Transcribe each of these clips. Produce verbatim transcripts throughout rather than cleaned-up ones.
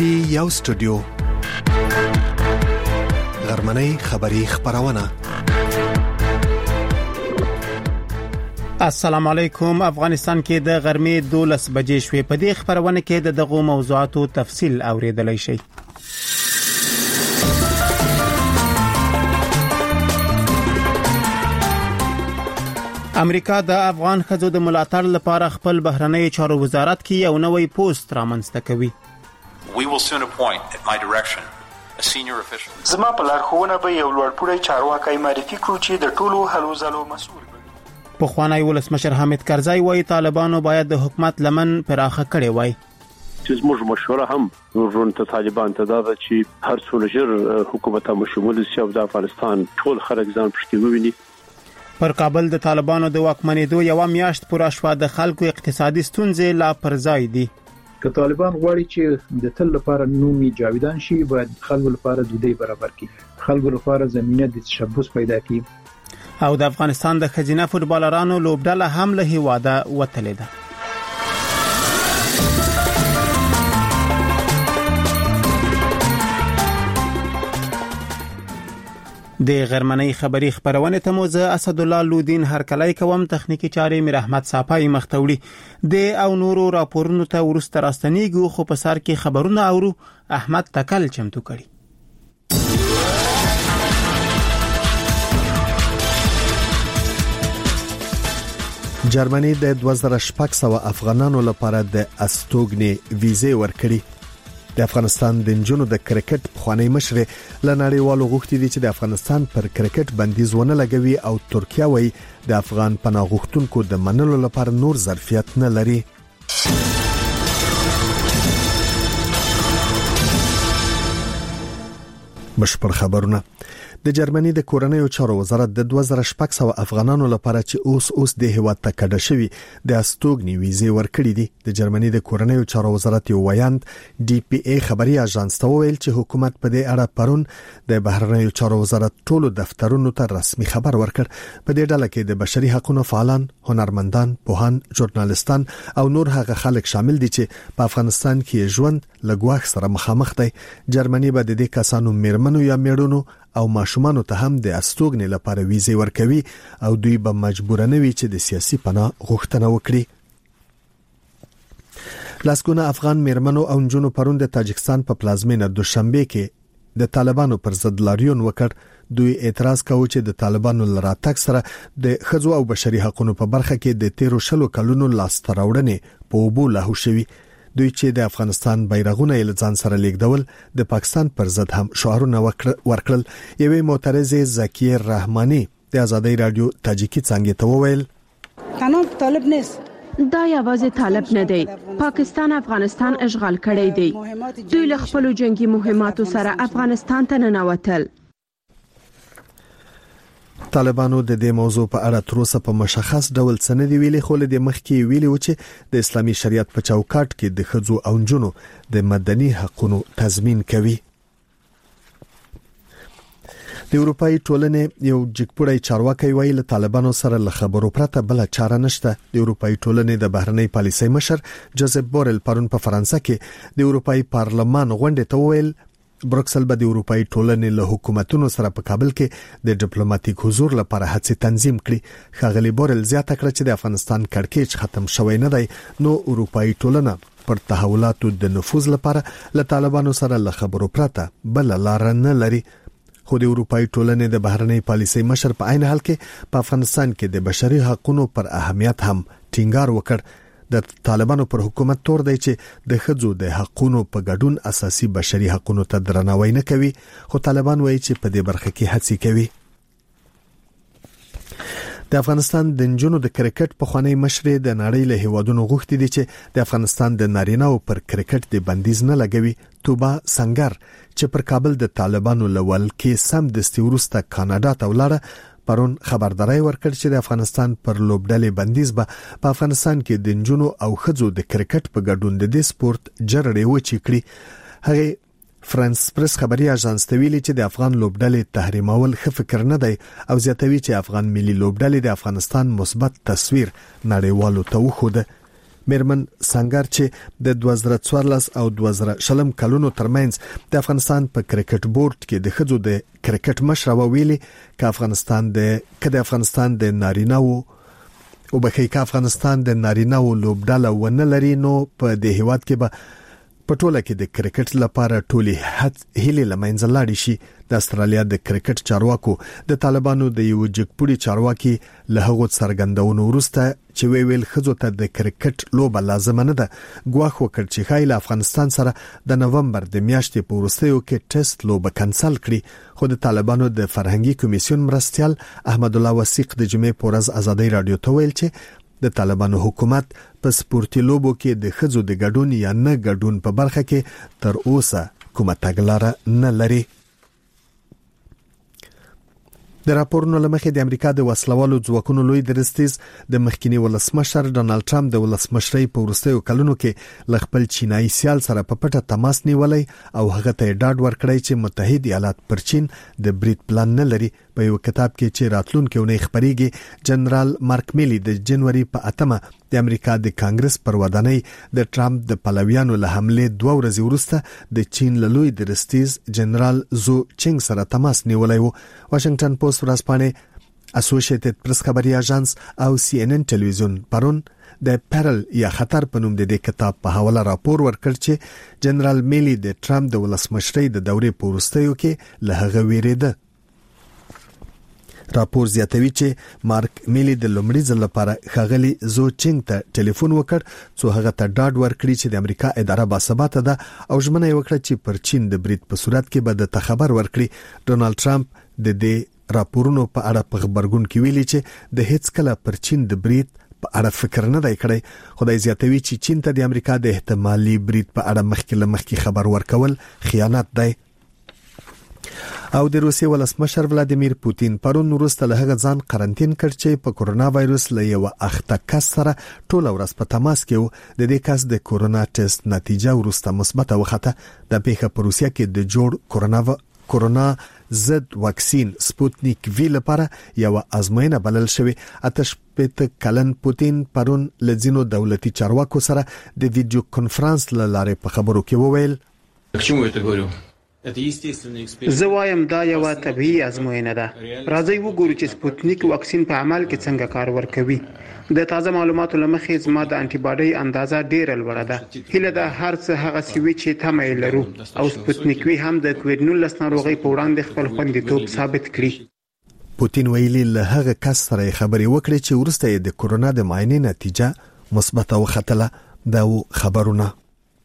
پی یو سټوډیو غرمنۍ خبری خبرونه. السلام علیکم. افغانستان کې د غرمې دولس بجې شوې. په دې خبرونه کې د دغو موضوعاتو تفصیل اوریدلای شئ. امریکا د افغان ښځو د ملاتړ لپاره خپل بهرنی چارو وزارت کې یو نوی پوسټ رامنځته کوي. We will soon appoint at my direction a senior official. زما په لارښوونه به یو لوړپوړی چارواکي معرفي کړو چې د ټولو هلو ځلو مسؤل وي. پخوانی ولسمشر حامد کرزی وایي طالبانو باید د حکومت لمن پراخه کړي وای. چې موږ مشوره هم ورون ته طالبان ته دا چې هر څو لږ حکومت هم شمول شي او د افغانستان ټول خلک ځان پرې وویني. پر کابل د طالبانو د واکمنېدو یو میاشت پوره شوه. د خلکو اقتصادي ستونزې لا پر ځای دي. که طالبان غواړي چې د تل لپاره نومي جاویدان شي باید خلکو لپاره د دې برابر کړي، خلکو لپاره زمينه د تشبث پیدا کړي. او د افغانستان د خزینه فوتبالرانو لوبډله هم له هیواده وتلې ده. د غرمنۍ خبری خبرونه ته مو زه اسد الله لودین هرکلای کوم. تخنیکی چاري میر احمد صافای مختوړي د او نورو راپورونو ته ورسته راستنیږو، خو په سر کې خبرونه اورو. احمد تکل چمتو کړي. جرمني د دوه زره شپږ سوه افغانانو لپاره د استوګنې ویزه ورکړي. د افغانستان د نجونو د کرکټ پخوانی مشر له نړیوالو غوښتي دي چې د افغانستان پر کرکټ بندیز ونه لګوي او ترکیه وایي د افغان پناه غوښتونکو د منلو لپاره نور ظرفیت نه لري. بشپړ خبرونه. د جرمني د کورنیو چارو وزارت د دوه زره شپږ سوه افغانانو لپاره چې اوس اوس د هیواد ته کډه شوي د استوګنې ویزه ورکړي دي. د جرمني د کورنیو چارو وزارت یو ویاند ډي پی ای خبري اژانس ته ویل چې حکومت په دې اړه پرون د بهرنیو چارو وزارت ټولو دفترونو ته رسمي خبر ورکړ. په دې ډله کې د بشري حقوقو فعالان، هنرمندان، پوهان، ژورنالستان او نور هغه خلک شامل دي چې په افغانستان کې ژوند لګواخ سره مخامخ دي. جرمني به د دې کسانو میرمنو یا میړونو او ماشومانو ته هم د استوګنې لپاره ویزه ورکوي او دوی به مجبور نه وي چې د سیاسي پناه غوښتنه وکړي. لاسګونه افغان میرمنو او نجونو پرون د تاجکستان په پلازمینه دوشنبه کې د طالبانو پر ضد لاریون وکړ. دوی اعتراض کاوه چې د طالبانو لراتګ سره د ښځو او بشري حقوقو په برخه کې د تیرو شلو کلونو لاستراوړنې په اوبو لاهو شوي. دوی چې د افغانستان بیرغونه یې ځان سره لیږدول د پاکستان پر ضد هم شعارونه ورکړل. یوې معترضه زکیه رحمانی د آزادۍ رادیو تاجیکی څنګه ته وویل قانون طالب نیست، دا یوازې طالب نه دی، پاکستان افغانستان اشغال کړی دی. دوی له خپل جنگي مهماتو سره افغانستان ته ننوتل. طالبانو د دې موضوع په اړه تر اوسه په مشخص ډول څه نه دی ویلي، خو له دې مخکې ویلي و چې د اسلامي شریعت په چوکاټ کې د ښځو او نجونو د مدني حقوقو تضمین کوي. د اروپאי ټولنې یو جګپوړی چارواکي ویل له طالبانو سره له خبرو پرته بل چاره نشته. د اروپאי ټولنې د بهرنۍ پالیسۍ مشر جوزف بورل پرون په فرانسه کې د اروپאי پارلمان غونډې ته ویل بروکسل به د اروپאי ټولنې له حکومتونو سره په کابل کې د ډیپلوماټیک حضور لپاره هڅې تنظیم کړي. ښاغلي بورل زیاته کړه چې د افغانستان کړکېچ ختم شوی نه دی، نو اروپאי ټولنه پر تحولاتو د نفوذ لپاره له طالبانو سره له خبرو پرته بل لار نه لري. خو د اروپאי ټولنې د بهرنۍ پالیسۍ مشر په عین حال کې په افغانستان کې د بشري حقوقو پر اهمیت هم ټینګار وکړ. د طالبانو پر حکومت تور دی چې د ښځو د حقوقو په ګډون اساسي بشري حقوقو ته درناوی نه کوي، خو طالبان وایي چې په دې برخه کې هڅې کوي. د افغانستان د نجونو د کرکټ پخوانی مشر د نړۍ له هیوادونو غوښتي دي چې د افغانستان د نارینه‌و پر کرکټ د بندیز نه لګوي. توبه سنگر چې پر کابل د طالبانو لول کې سم د استورسته کاناډا ته ولاړه پرون خبرداري ورکړ چې د افغانستان پر لوبډلې بندیز به په افغانستان کې د نجونو او ښځو د کرکټ په ګډون د دې سپورت جرړې وچی کړي. هغه فرانس پریس خبري اژانس ته ویلي چې د افغان لوبډلې تحریمول ښه فکر نه دی او زیاتوي چې افغان ملي لوبډلې د افغانستان مثبت تصویر نړیوالو ته وښوده. میرمن سنگر چې د دوه زره څوارلس او دوه زره شلم کلونو ترمنځ د افغانستان په کرکټ بورډ کې د خځو د کرکټ مشر ویلي ک افغانستان د کده افغانستان د نارینه‌و او بخې ک افغانستان د نارینه‌و لوبډاله ونه لري نو په دې هیواد کې به پټوله کې د کرکټ لپاره ټولي هلي لمنځه لاړ شي. د استرالیا د کرکټ چارواکو د طالبانو د یو جګپوړي چارواکي له هغو څرګندونو وروسته چې وی ویل خزو ته د کرکټ لوبه لازم نه ده ګواښ وکړ چې خایل افغانستان سره د نومبر د میاشتې په وروستیو کې ټیسټ لوبه کنسل کړي. خو د طالبانو د فرهنګي کمیسیون مرستيال احمد الله وثیق د جمعې په ورځ ازادي رادیو ته ویل چې د طالبانو حکومت په سپورتي لوبو کې د خزو د ګډون یا نه ګډون په برخه کې تر اوسه کومه تګلاره نه لري. د راپورونو لمخې د امریکا د وسلوالو ځواکونو لوی درستیز د مخکینی ولسمشر ډونالد ټرمپ د ولسمشرۍ په وروستیو کلونو کې ل خپل چینایي سیال سره په پټه تماس نیولای او هغه ته ډاډ ورکړی چې متحد ایالات پر چین د بریټ پلان نه لري. په یو کتاب کې چې راتلونکي اونۍ خبريږي جنرال مارک میلی د جنوري په اتمه د امریکا د کانګرس پر ودانۍ د ټرمپ د پلویانو له حمله دوه ورځې وروسته د چین له لوی درستیز جنرال زو چینګ سره تماس نیولای وو. واشنگټن پوسټ ورځپاڼه اسوسییټډ پریس خبري اژانس او سی ان ان ټلویزیون پرون د پرل یا خطر په نوم د دې کتاب په حواله راپور ورکړ چې جنرال میلی د ټرمپ د ولسمشرۍ د دورې په وروستیو کې له هغه ویریده. راپور زیاتوي چې مارک میلی د لومړي ځل لپاره خغلی زو چینګ ته ټلیفون وکړ څو هغه ته ډاډ ورکړي چې د امریکا اداره باثباته ده او ژمنه یې وکړه چې پر چین د بریټ په صورت کې به د خبر ورکړي. ډونالد ټرمپ د دې راپورونو په اړه په خبرګون کې ویلي چې د هیڅ کله پر چین د بریټ په اړه فکر نه دی کړی. خدای زیاتوي چې چین ته د امریکا د احتمالي بریټ په اړه مخکې لمخکې خبر ورکول خیانت دی. او د روسیې ولسمشر ولادیمیر پوتین پرون وروسته له هغه ځان قرنټین کړ چې په کورونا وایروس له یو اخته کس سره ټول ورځ په تماس کې و. د دې کس د کورونا ټیسټ نتیجه وروسته مثبت وخته. د پیښه په روسیه کې د جوړ کورونا کورونا ضد واکسین سپوتنیک وی لپاره یو ازموینه بلل شوی. آتش پته کلن پوتین پرون لزینو دولتي چارواکو سره د ویډیو کانفرنس لاره په خبرو کې وویل زه وایم دا یو طبيعي ازموینه ده. راځي وګورو چې سپوتنیک واکسین په عمل کې څنګه کار ورکوي. د تازه معلوماتو لمخې زما د انټي باډي اندازه ډیره لوړه ده. هله د هر څه هغه سوي چې تمه لرو او سپوتنیک وی هم د کووډ نولس ناروغي په وړاندې خپل خوندیتوب ثابت کړي. پوتین ویلي له هغه کس سره خبري وکړي چې ورسته د کورونا د معاینې نتیجه مثبت وختله. دا خبرونه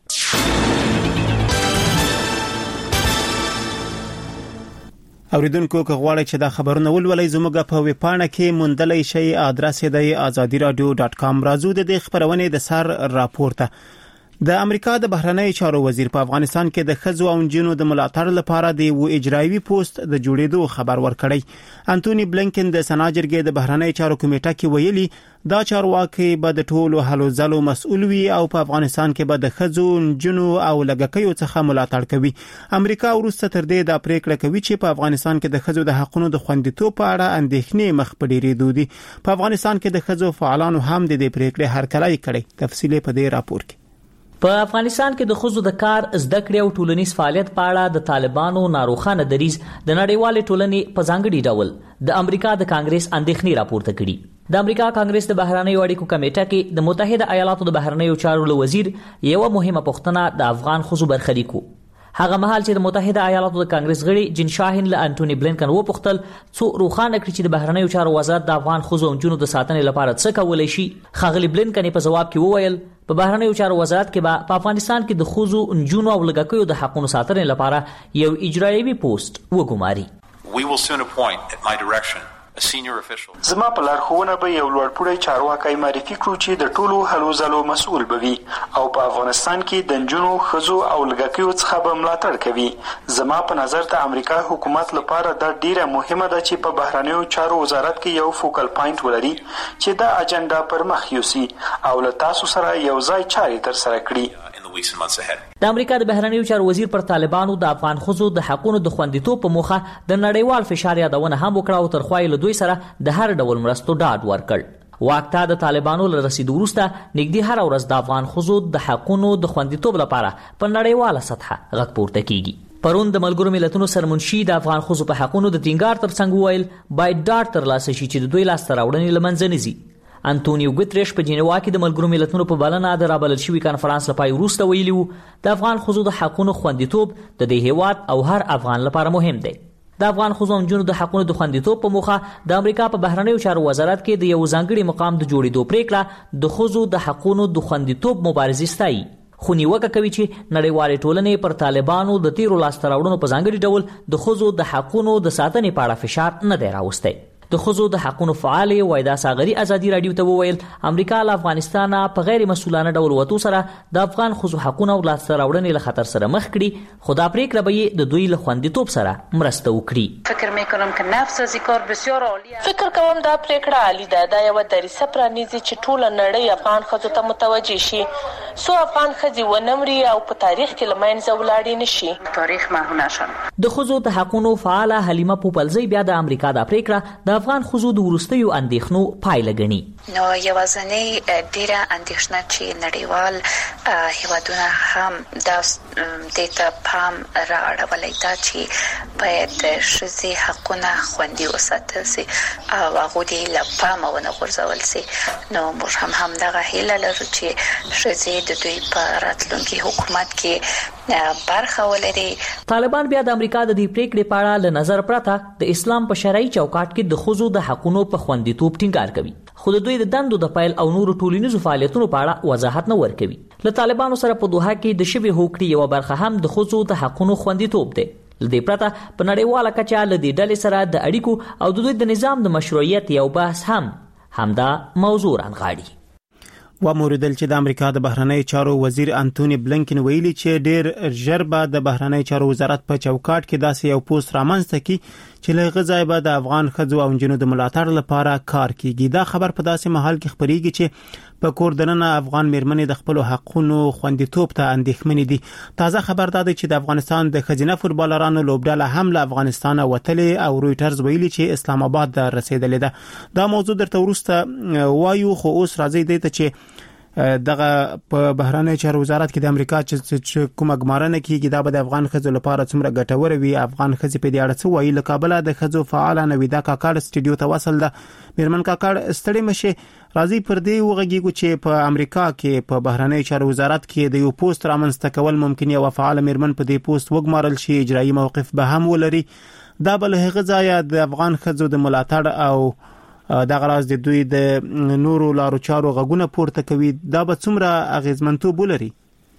اوریدونکو که غواړئ چې دا خبرونه ولولئ زموږ په ویب پاڼه کې موندلای شئ. ادرس یې د آزادی رادیو ډاټ کام. راځو د دې خبرونه د سر راپورته. د امریکا د بهرنی چارو وزیر په افغانستان کې د خزو او جنونو د ملاتړ لپاره د یو اجرایوي پوسټ د جوړېدو خبر ورکړی. انټونی بلنکن د سنا جرګې د بهرنی چارو کمیټه کې ویلي دا چارواکي به د ټولو هلو ځلو مسؤل وي او په افغانستان کې به د خزو جنونو او لګکیو څخه ملاتړ کوي. امریکا وروسته تر دې د پریکړه کوي چې په افغانستان کې د خزو د حقوقو د خوندیتوب په اړه اندېښنې مخ په ډیرېدو دي. په افغانستان کې د خزو فعالانو هم د دې پریکړې هرکلی کړي. تفصیل په دې راپور کې. په افغانستان کې د خزو د کار زده کړې او ټولنیز فعالیت په اړه د طالبانو ناروخانه دریز د نړیوال ټولنې په ځانګړي ډول د امریکا د کانګرس اندېښنې راپورته کړي. د امریکا کانګرس د بهرنیو اړیکو کمیټه کې د متحده ایالاتو د بهرنیو چارو وزیر یو مهمه پوښتنه د افغان خزو برخلیک وو. هغه مهال چې د متحده ایالاتو د کانګرس غړي جین شاهین له انټونی بلنکن وپوښتل څو روخانه کړي چې د بهرنیو چارو وزارت د افغان خزو او جنونو د ساتنې لپاره څه کولای شي. خغلی بلنکن په جواب کې وویل په بهرنیو چارو وزارت کې به په افغانستان کې د خزو جنونو او لګکیو د حقوقو ساتنې لپاره یو اجرایوي پوسټ وګماري. We will soon appoint at my direction زما په لارښوونه به یو لوړپوړی چارواکی معرفي کړو چې د ټولو هلو ځلو مسؤل به وي او په افغانستان کې د نجونو ښځو او لږکیو څخه به ملاتړ کوي. زما په نظر د امریکا حکومت لپاره دا ډیره مهمه ده چې په بهرنیو چارو وزارت کې یو فوکل پاینټ ولري چې دا اجنډا پر مخ یوسي او له تاسو سره یو ځای چارې ترسره کړي. د امریکا د بهرنیو چارو وزیر پر طالبانو د افغان خزو د حقوقو د خوندیتوب په موخه د نړیوال فشار یادونه هم وکړه او تر خوایي له دوی سره د هر ډول مرستو ډاډ ورکړ. واکتا د طالبانو له رسیدو وروسته نږدې هر ورځ د افغان ښځو د حقونو د خوندیتوب لپاره په نړیواله سطحه غږ پورته کیږي. پرون د ملګرو ملتونو سرمنشي د افغان ښځو په حقونو د ټینګار ترڅنګ وویل باید ډاډ ترلاسه شي چې د دوی لاسته راوړنې له منځه نه ځي. انټونیو ګوتریش په جنیوا کې د ملګرو ملتونو په بلنه د رابلل شوي کانفرنس لپاره وروسته ویلي وو د افغان ښځو د حقونو خوندیتوب د دې هیواد او هر افغان لپاره مهم دی. د افغان ښځو او نجونو د حقونو د خوندیتوب په موخه د امریکا په بهرنیو چارو وزارت کې د یو ځانګړي مقام د جوړېدو پریکړه د ښځو د حقونو د خوندیتوب مبارزې ستایي، خو نیوکه کوي چې نړیوالې ټولنې پر طالبانو د تیرو لاسته راوړنو په ځانګړي ډول د ښځو د حقونو د ساتنې په اړه فشار نه دی راوستی. د ښځو د حقونو فعالې وایدا ساغري ازادي راډیو ته وویل امریکا له افغانستانه په غیر مسؤلانه ډول وتو سره د افغان ښځو حقونه او لاسته راوړنې له خطر سره مخ کړي، خو دا پریکړه به یې د دوی له خوندیتوب سره مرسته وکړي. فکر میکنم که نفس از کار بسیار عالی است. فکر کوم دا پریکړه عالی ده. دا یو دریسه پرانیزي چې ټول نړۍ افغان ښځو ته متوجه شي، سو افغان ښځې ونمري او په تاریخ کې له منځه ولاړې نشي، تاریخ محو نشي. د ښځو د حقونو فعاله حلیمه پوپلزی بیا د امریکا د پریکړه د افغان ښځو د وروستیو اندېښنو پایله ګڼي. نو یوازینۍ ډیره اندېښنه چې نړیوال هیوادونه هم دا دې ته پام را اړولی دا چې باید ښځې حقونه خوندي وساتل سي او هغوی دې له پامه ونه غورځول سي. نو موږ هم همدغه هیله لرو چې ښځې د دوی په راتلونکي حکومت کې برخه ولري. طالبان بیا د امریکا د دې پریکړې په اړه له نظر پرته د اسلام په شرعي چوکاټ کې د ښځو د حقونو په خوندیتوب ټینګار کوي، خو د دوی د دندو د پیل او نورو ټولنیزو فعالیتونو په اړه وضاحت نه ورکوي. له طالبانو سره په دوحه کې د شبه هوکړې یوه برخه هم د ښځو د حقونو خوندیتوب دی. له دې پرته په نړیواله کچه له دې ډلې سره د اړیکو او د دوی د نظام د مشروعیت یو بحث هم همدا موضوع رانغاړي. و موریدل چې د امریکا د بهرنی چارو وزیر انټونی بلنکن ویلي چې ډیر ژر به د بهرنی چارو وزارت په چوکاټ کې داسې یو پوسټ رامنځته کړي چې له غځای به د افغان ښځو او نجونو د ملاتړ لپاره کار کیږي. دا خبر په داسې محل کې خبريږي چې په کور دننه افغان میرمنې د خپل حقونو خوندیتوب ته اندېښمنې دي. تازه خبر دا دی چې د افغانستان د ښځینه فوټبالرانو لوبډله هم له افغانستان وتلې او رويټرز ویلي چې اسلام آباد ته رسیدلې ده. دا موضوع درته ورسته وایو، خو اوس راځي دی ته چې دغه په بهرنی چارو وزارت کې د امریکا چې کومه ګمارنه کیږي دا به د افغان ښځو لپاره څومره ګټور وي. افغان ښځې په دې اړه څه وایي؟ له کابل د ښځو فعال نویدا کاکړ سټډیو ته وصل ده. میرمن کاکړ ستړي مشه، راځي پر دې وغږیږو چې په امریکا کې په بهرنی چارو وزارت کې د یو پوسټ رامنځته کول ممکن یو فعال میرمن په دې پوسټ وګمارل شي، اجرایي موقف به هم ولري. دا بل هغه ځای د افغان ښځو د ملاتړ او دا غراز د دوی د نورو لارو چارو غږونه پورته کوي. دا به څومره اغیزمنتوب ولري؟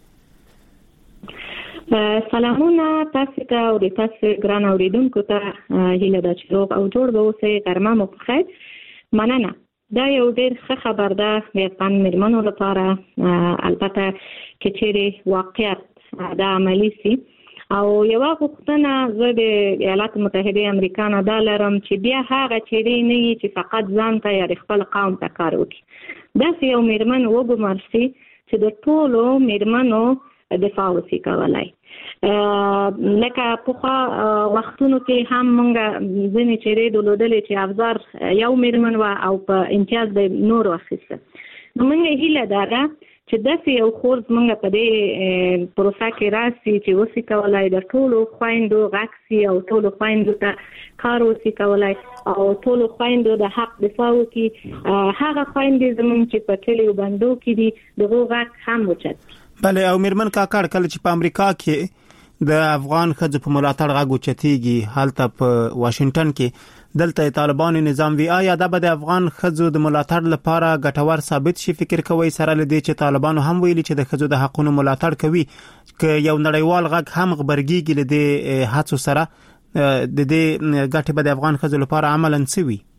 سلامونه تاسو ته او د تاسو ګران اوریدونکو ته هیله ده چې روغ او جوړ به اوسئ. غرمه مو په خیر. مننه. دا یو ډېر ښه خبر ده د افغان میرمنو لپاره، البته چې چیرې واقعیت دا عملي سي. او یو غوښتنه زه د ایالات متحده امریکا نه دا لرم چې بیا هغه چیرې نه چې فقط ځان ته یا خپل قوم ته کار وکړي. داسې یو میرمن وګمارل شي چې د ټولو میرمنو دفاع وکړي کولای. لکه په وختونو کې هم مونږ ځینې چیرې دولودلې چې افزار یو میرمن و او په امتیاز د نور واخیسته. نو مونږ هیله داره چې داسې یو خورز مونږ په دې پروسه کې راسي چې وسی کولای د ټولو خويندو غاکسي او ټولو خويندو ته کار وسی کولای او ټولو خويندو د حق دفاع وکړي. هغه خويندې زمونږ چې په کلیو بندو کې دي دغه غاک هم وچت. بله، او میرمن کاکړ کله چې په امریکا کې د افغان ښځو په ملاتړ غږ اوچتېږي، هلته په واشنگټن کې دلته طالبانو نظام وی، آیا دا به د افغان ښځو د ملاتړ لپاره ګټور ثابت شي؟ فکر کوي سره لدی چې طالبانو هم ویلي چې د ښځو د حقونو ملاتړ کوي، که یو نړیوال غږ هم خبرګيږي لدی هڅو سره د دې ګټه به د افغان ښځو لپاره عملاً څه وي؟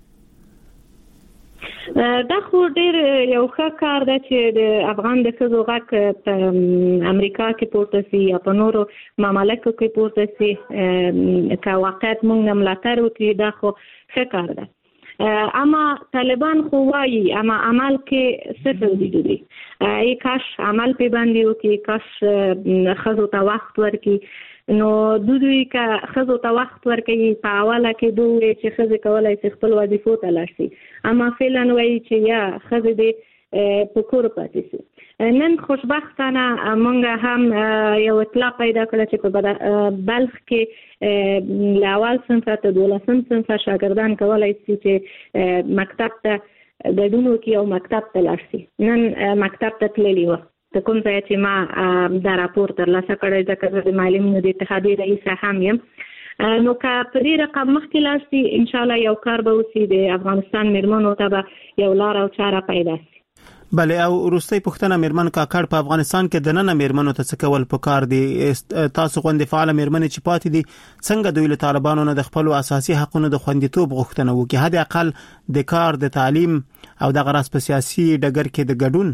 دا خو ډېر یو ښه کار ده چې د افغان د ښځو غږ په امریکا کې پورته سي یا په نورو مملکتو کې پورته سي، که واقعیت موږ ملاتړ وکړي دا خو ښه کار ده. اما طالبان خو وایي اما عمل کې څه توجیه دي، ای کاش عمل په باندې وکړي، کاش ښځو ته وخت ورکړي، نو د دوی کا خزو ته وخت ورکوي په اوله کې دوی چې خزه کولای شي خپل وظیفو ته لاړ شي اما فعلا وایي چې یا خزه دې په کور پاتې شي نن خوشبختانه مونږ هم یو اطلاع پیدا کړه چې په بلخ کې له اول صنف ته دولسم صنف شاګردان کولای شي چې مکتب ته ګډون وکړي او مکتب ته لاړ شي. نن مکتب ته تللی و ته کوم ځای چې ما دا راپور ترلاسه کړی ځکه د معلمینو د اتحادیې رئیس هم یم نو که په دې رقم مخکې لاړ شي ان شاء الله یو کار به وشي د افغانستان میرمنو ته به یو لار او چاره پیدا شي. بله او روستۍ پښتنه میرمن کاکړ په افغانستان کې د نن میرمنو ته څه کول پکار دي تاسو غونډې فعال میرمن چې پاتې دي څنګه دوی له طالبانو نه د خپل اساسي حقوقو د خوندیتوب غوښتنه وکړي حد اقل د کار د تعلیم او د غرض په سیاسي ډګر کې د ګډون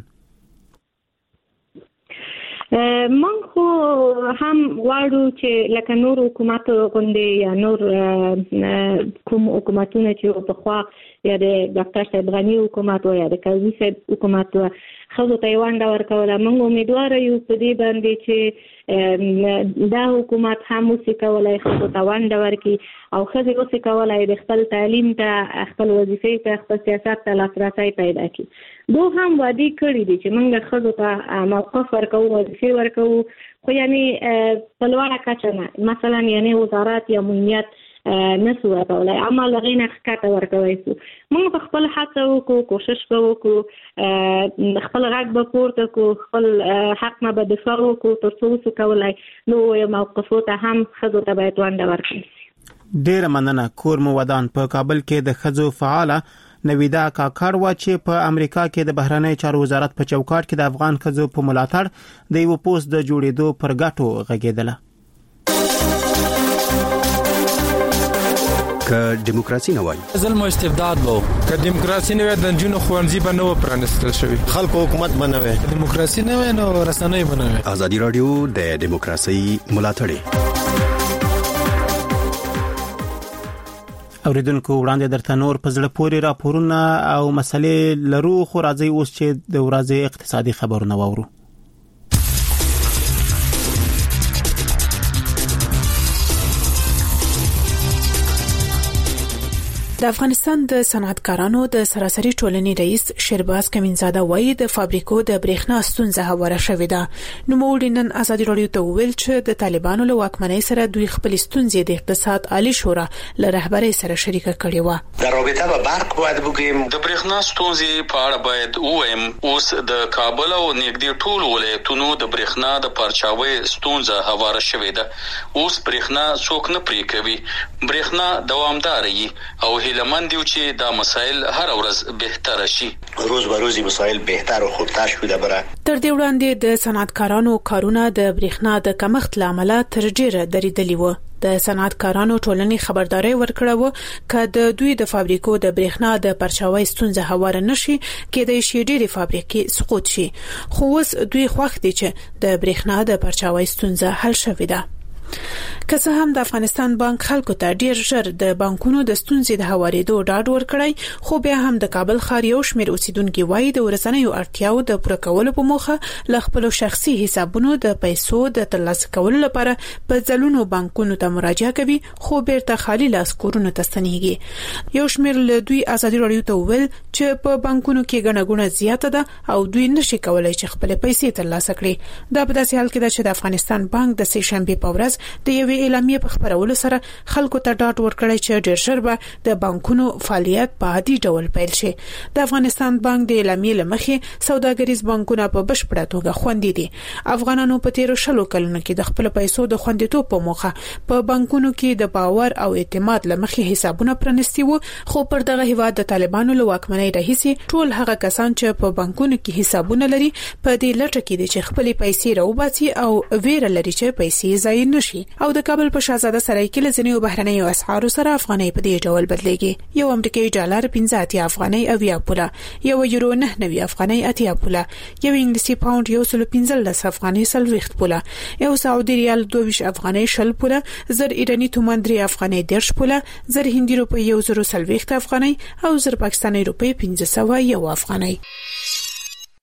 من خو هم واړو چې لکه نور حکومت غونډې یا نور کوم حکومتونه چې په خوا یا د ډاکټر صاحب غنی حکومت او یا د قاضي صاحب حکومت خو ته یوانډه ورکوله موږ امیدوار یو په دې باندې چې دا حکومت هم وسې کولای خو ته وانډه ورکي او خزه وسې کولای د خپل تعلیم ته خپل وظیفې ته خپل سیاست ته لاسرسي پیدا کړي دوه هم وادي کړی دي چې موږ خزه ته موقف ورکو وظیفې ورکو خو یعنی په لوړه کچه نه مثلا یعنی وزارت یا امنیت نسو ورکولای اما لغینه ښکته ورکوي سو موږ په خپل هڅه وکړو کوشش وکړو خپل غږ به پورته کو خپل حق نه به دفاع وکړو تر څو څه کولای نو یو موقفو ته هم خزو ته باید وانډه ورکړي. ډیر مننه کور مو ودان په کابل کې د خزو فعاله نویدا کاکړ و چې په امریکا کې د بهرنی چارو وزارت په چوکاټ کې د افغان خزو په ملاتړ د یو پوسټ د جوړېدو پر ګټو غږېدله. که دیموکراسي نه وای ظلم او استبداد وو که دیموکراسي نه وای د جنونو خوانزي باندې و پرانستل شوی خلکو حکومت بنوي دیموکراسي نه وای نو رسنۍ بنوي. ازادي رادیو د دیموکراسي ملاتړ اوریدونکو وړاندې درته نور په زړه پورې راپورونه او مسلې لرو خو راځي اوس چې د ورځې اقتصادي خبرونه واورو. د افغانستان د صنعتکارانو د سراسري ټولنې رئیس شیرباز کمینزاده وایي د فابریکو د برېښنا ستونزه هواره شوې ده. نو موږ نن ازادي رادیو ته ویل چې د طالبانو له واکمنۍ سره دوی خپل ستونزې د اقتصاد عالی شورا له رهبرۍ سره شریکه کړې و. در رابطه با برق باید بگیم د برېښنا ستونزې په اړه باید ووایم اوس د کابل او نږدې ټول ولایتونو د برېښنا د پرچاوي ستونزه هواره شوې ده. اوس برېښنا څوک نه پرې کوي برېښنا دوامدار وي او لمن دیو چې دا مسائل هر ورځ بهتر شي روز به روز مسائل بهتر او خوبتر شوه بره. تر دې وړاندې د صنعتکارانو کارونه د برېښنا د کمښت لامل تر ډیره درېدلی و. د صنعتکارانو ټولنې خبرداري ورکړه و چې د دوی د فابریکو د برېښنا د پرچاوي ستونزه هواره نشي کېدای شي ډېری فابریکې سقوط شي خو اوس دوی خوښ دي چې د برېښنا د پرچاوي ستونزه حل شوه ده. که څه هم د افغانستان بانک خلکو ته ډیر ژر د بانکونو د ستونزې د هوارېدو ډاډ ورکړی خو بیا هم د کابل ښار یو شمېر اوسیدونکو وایي د ورځنیو اړتیاو د پوره کولو په موخه له خپل شخصي حسابونو د پیسو د ترلاسه کولو لپاره په ځلونو بانکونو ته مراجعه کوي خو بیرته خالي لاس کورونو ته ستنېږي. یو شمېر له دوی ازادي رادیو ته ویل چې په بانکونو کې ګڼه ګوڼه زیاته ده او دوی نشي کولای چې خپل پیسې ترلاسه کړي. دا په داسې حال کې ده چې د افغانستان بانک د سه شنبه په ورځ د یوې اعلامیې په خبرولو سره خلکو ته ډاډ ورکړی چې ډېر ژر به د بانکونو فعالیت په عادي ډول پیل شي. د افغانستان بانک د اعلامیې لمخې سوداګریز بانکونه په بشپړه توګه خوندي دي. افغانانو په تیرو شلو کلونو کې د خپل پیسو د خوندیتوب په موخه په بانکونو کې د باور او اعتماد لمخې حسابونه پرانستي وو خو پر دغه هیواد د طالبانو له واکمنۍ راهیسې ټول هغه کسان چې په بانکونو کې حسابونه لري په دې لټه کې دي چې خپل پیسې راوباسي او ویره لري چې پیسې ضایع نشي. او د کابل په شاهزاده سرای کې لزنیو بهرنیو اسعارو سره افغانۍ په دې ډول بدلېږي. یو امریکایي ډالر پنځه اتیا افغانۍ او یا پوله، یو یورو نه نوي افغانۍ اتیا پوله، یو انګلیسي پاوند یو سل پنځلس افغانۍ سلويخت پوله، یو سعودي ریال دوه ویشت افغانۍ شل پوله، زر ایرانی تومان درې افغانۍ دیرش پوله، زر هندي روپۍ یو زر سلويخت افغانۍ او زر پاکستاني روپۍ پنځه سوه یو افغانۍ.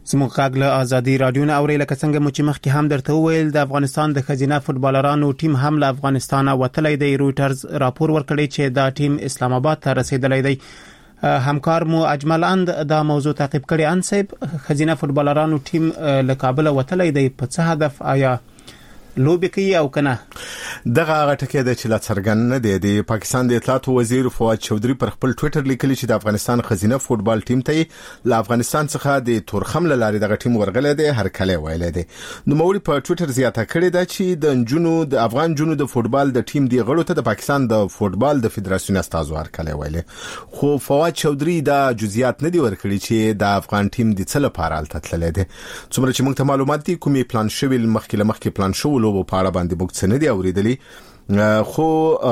زموږ غږ له ازادي رادیو نه اوري لکه څنګه مو چې مخکې هم درته وویل د افغانستان د خزینه فوتبالرانو ټیم هم له افغانستان وتلی دی. رويټرز راپور ورکړی چې دا ټیم اسلام آباد ته رسیدلی دی. همکار مو اجمل اند دا موضوع تعقیب کړي. انسب خزینه فوتبالرانو ټیم له کابل وتلی دی، په څه هدف آیا لوبي کوي او کنه؟ دغه هغه ټکی د چې لا څرګند نه دی. د پاکستان د اطلاعات وزیر فواد چودري پر خپل ټوئیټر لیکلی چې د افغانستان خزینه فوتبال ټیم ته له افغانستان څخه د تورخم لارې دغه ټیم ورغلی دی، هر کله ویل دی. نو موري په ټوئیټر زیاته کړی دا چې د جنونو د افغان جنونو د فوتبال د ټیم دی غړو ته د پاکستان د فوتبال د فدراسیون استازو هر کله ویل. خو فواد چودري دا جزئیات نه دی ورکړي چې د افغان ټیم د څه لپاره الته تللی دی. څومره چې موږ ته معلومات دي کومي پلان شوی مخکې لمخکې پلان شو لوبو په اړه باندې موږ څه نه دی اوریدلی، خو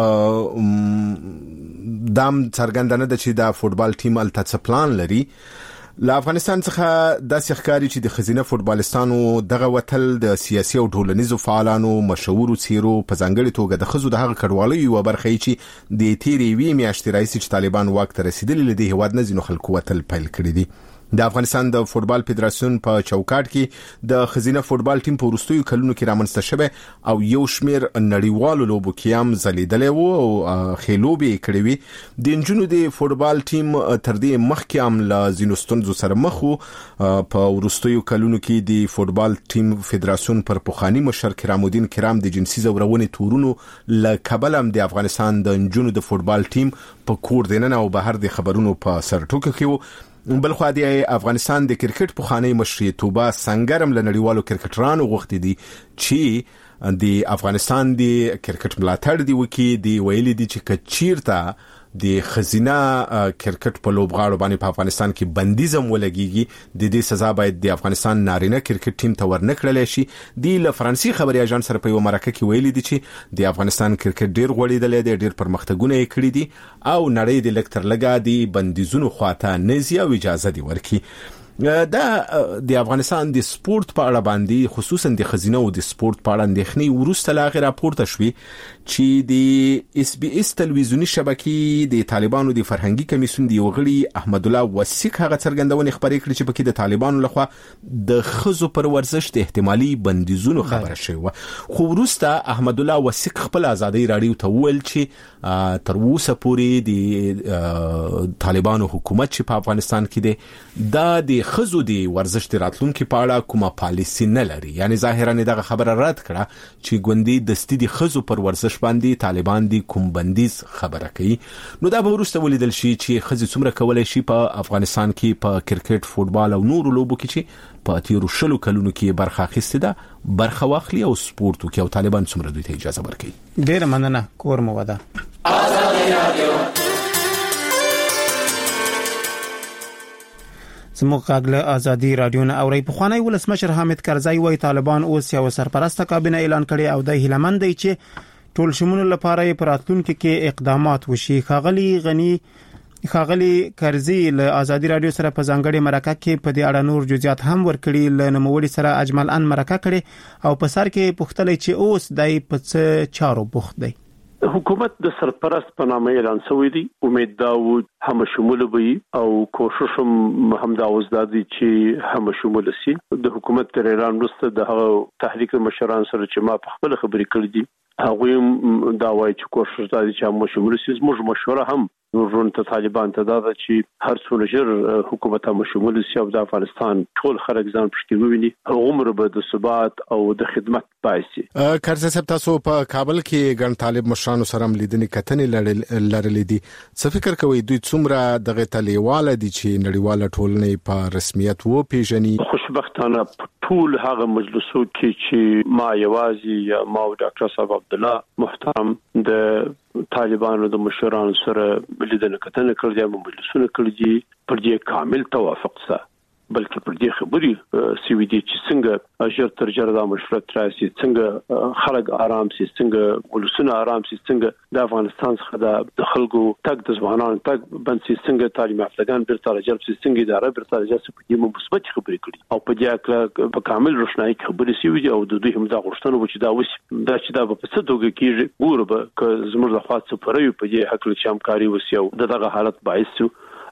دام څرګندانه د چې دا فوتبال ټیم الته څه پلان لري. له افغانستان څخه د سیاحکاری چې د خزینه فوتبالستانو دغه وتل د سیاسي او ټولنیزو فعالانو مشهور څیرو په ځانګړي توګه د خزو د هغه کډوالۍ یو برخه چې د تیری وی میاشتې راځي چې طالبان واک ته رسیدلي لدی هواد نه ځینو خلکو وتل پیل کړی دي. د افغانستان د فوتبال فدراسیون په چوکاټ کې د خزینه فوتبال ټیم په وروستیو کلونو کې رامنځته شوی او یو شمیر نړیوالو لوبو کې هم ځلیدلی وو او خېلوبي کړې وي. د نجونو د فوتبال ټیم تر دې مخکې هم له ځینو ستونزو سره مخ وو. په وروستیو کلونو کې د فوتبال ټیم فدراسیون پر پخوانی مشر کرام الدین کرام د جنسي زورونې تورونو له کبل هم د افغانستان د نجونو د فوتبال ټیم په کور دننه او بهر د خبرونو په سر ټوکه کې وو. بل خو د افغانستان د کرکټ په خاني مشري توبه سنگرم له نړیوالو کرکټرانو غوښتي دي چې د افغانستان د کرکټ ملاتړ دی وکي دی ویلي دي چې کچیرته د خزینه کرکټ په لوبغاړو باندې په افغانستان کې بندیزم ولګيږي د دې سزا باید د افغانستان نارینه کرکټ ټیم ته ورنکړل شي. د ل فرانسوي خبري اژانس سره په یو مرکه کې ویلي دي چې د افغانستان کرکټ ډیر غوړیدل دي، ډیر پرمختګونه یې کړی دي او نړۍ د لکتر لګا دي بندیزونو خواته نزي او اجازه دي ورکي. دا د افغانستان د سپورت په اړه باندې خصوصا د خزینه او د سپورت په اړه اندېښنې ورسته لاغه راپورته شوې چې د اس بي اس تلویزیونی شبکې د طالبانو د فرهنګي کمیسیون دی وغړي احمد الله وسیق هغه څرګندونه خبرې کړې چې پکې د طالبانو لخوا د خزو پر ورزش د احتمالي بندیزونو خبره شوی. خو ورسته احمد الله وسیق خپل ازادي راډیو ته ویل چې تر اوسه پورې د طالبانو حکومت چې په افغانستان کې دی دا د خزو دی ورزش د راتلونکو په اړه کومه پالیسی نه لري. یعنی ظاهرا دغه خبره رد کړه چې ګوندی د ستدي خزو پر ورزش باندې طالبان دی کوم بندیز خبره کوي. نو دا به ورسته ولیدل شي چې خزي څومره کولای شي په افغانستان کې په کرکټ، فوتبال او نورو لوبو کې چې په تیرو شلو کلونو کې برخه اخیسته ده برخه واخلي او سپورت کې او طالبان څومره دوی ته اجازه ورکړي. ډیر مننه. کور مو ودا. آزادي رادیو زموږ غږ له ازادي رادیو نه اوري. په خوانی ولسمشر حامد کرزی وایي طالبان اوس یو سرپرسته کابینه اعلان کړي او د هیلمند دی چې ټول شمول لپاره پر راتلونکو کې اقدامات وشي. خاغلی غنی خاغلی کرزی له ازادي رادیو سره په ځانګړي مرکه کې په دې اړه نور جزئیات هم ورکړي. له نوموړي سره اجمل ان مرکه کړي او په سر کې پوښتنه چې اوس دای په څه چارو بوخت دی. حکومت د سرپرست په نامه اعلان شوی دی. امید دا و هم شمول وي او کوشش هم دا وزدادي چې هم شمول شي. د حکومت تر اعلان وروسته د تحریک مشران سره چې ما په خپل خبرې کړې دي هغه دا وایي چې کوشش دا دي چې هم شمول شي. زموږ مشوره هم ورون ته طالبان ته دا چې هر څو لږر حکومت هم شمول شي او د افغانستان ټول خلک ځان پښتي وویني عمر به د ثبات او د خدمت پایسي. کرزی صاحب تاسو په کابل کې ګڼ طالب مشرانو سره لیدنې کتنې لرلې دي. څه فکر کوي دوی څومره دغه تلیواله دي چې نړیواله ټولنه په رسمیت و پیژني؟ خوشبختانه ټول هغه مجلسو کې چې ما یوازې یا ما او ډاکټر صاحب عبد الله محترم د طالبانو د مشرانو سره لیدنه کتنه کړې دي، مجلسونه کړې دي پر دې کامل توافق سره، بلکې پر دې خبرې سی وی ډي چې څنګه اجر تر جره د مشورت راسي، څنګه خلک آرام سي، څنګه ولسونه آرام سي، څنګه د افغانستان څخه د خلکو تک د ځوانانو تک بند سي، څنګه تعلیم یافتگان بیرته راجلب سي، څنګه اداره بیرته راجلب سي. په دې مثبت خبرې کړي او په دې اړه په کامل روښنايي خبرې سی وي او د دوی هم دا غوښتنه و چې دا وس دا چې دا په څه توګه کېږي ګوره به ک زموږ د خاص سفرې په دې حق له همکاري وسیو دغه حالت باعث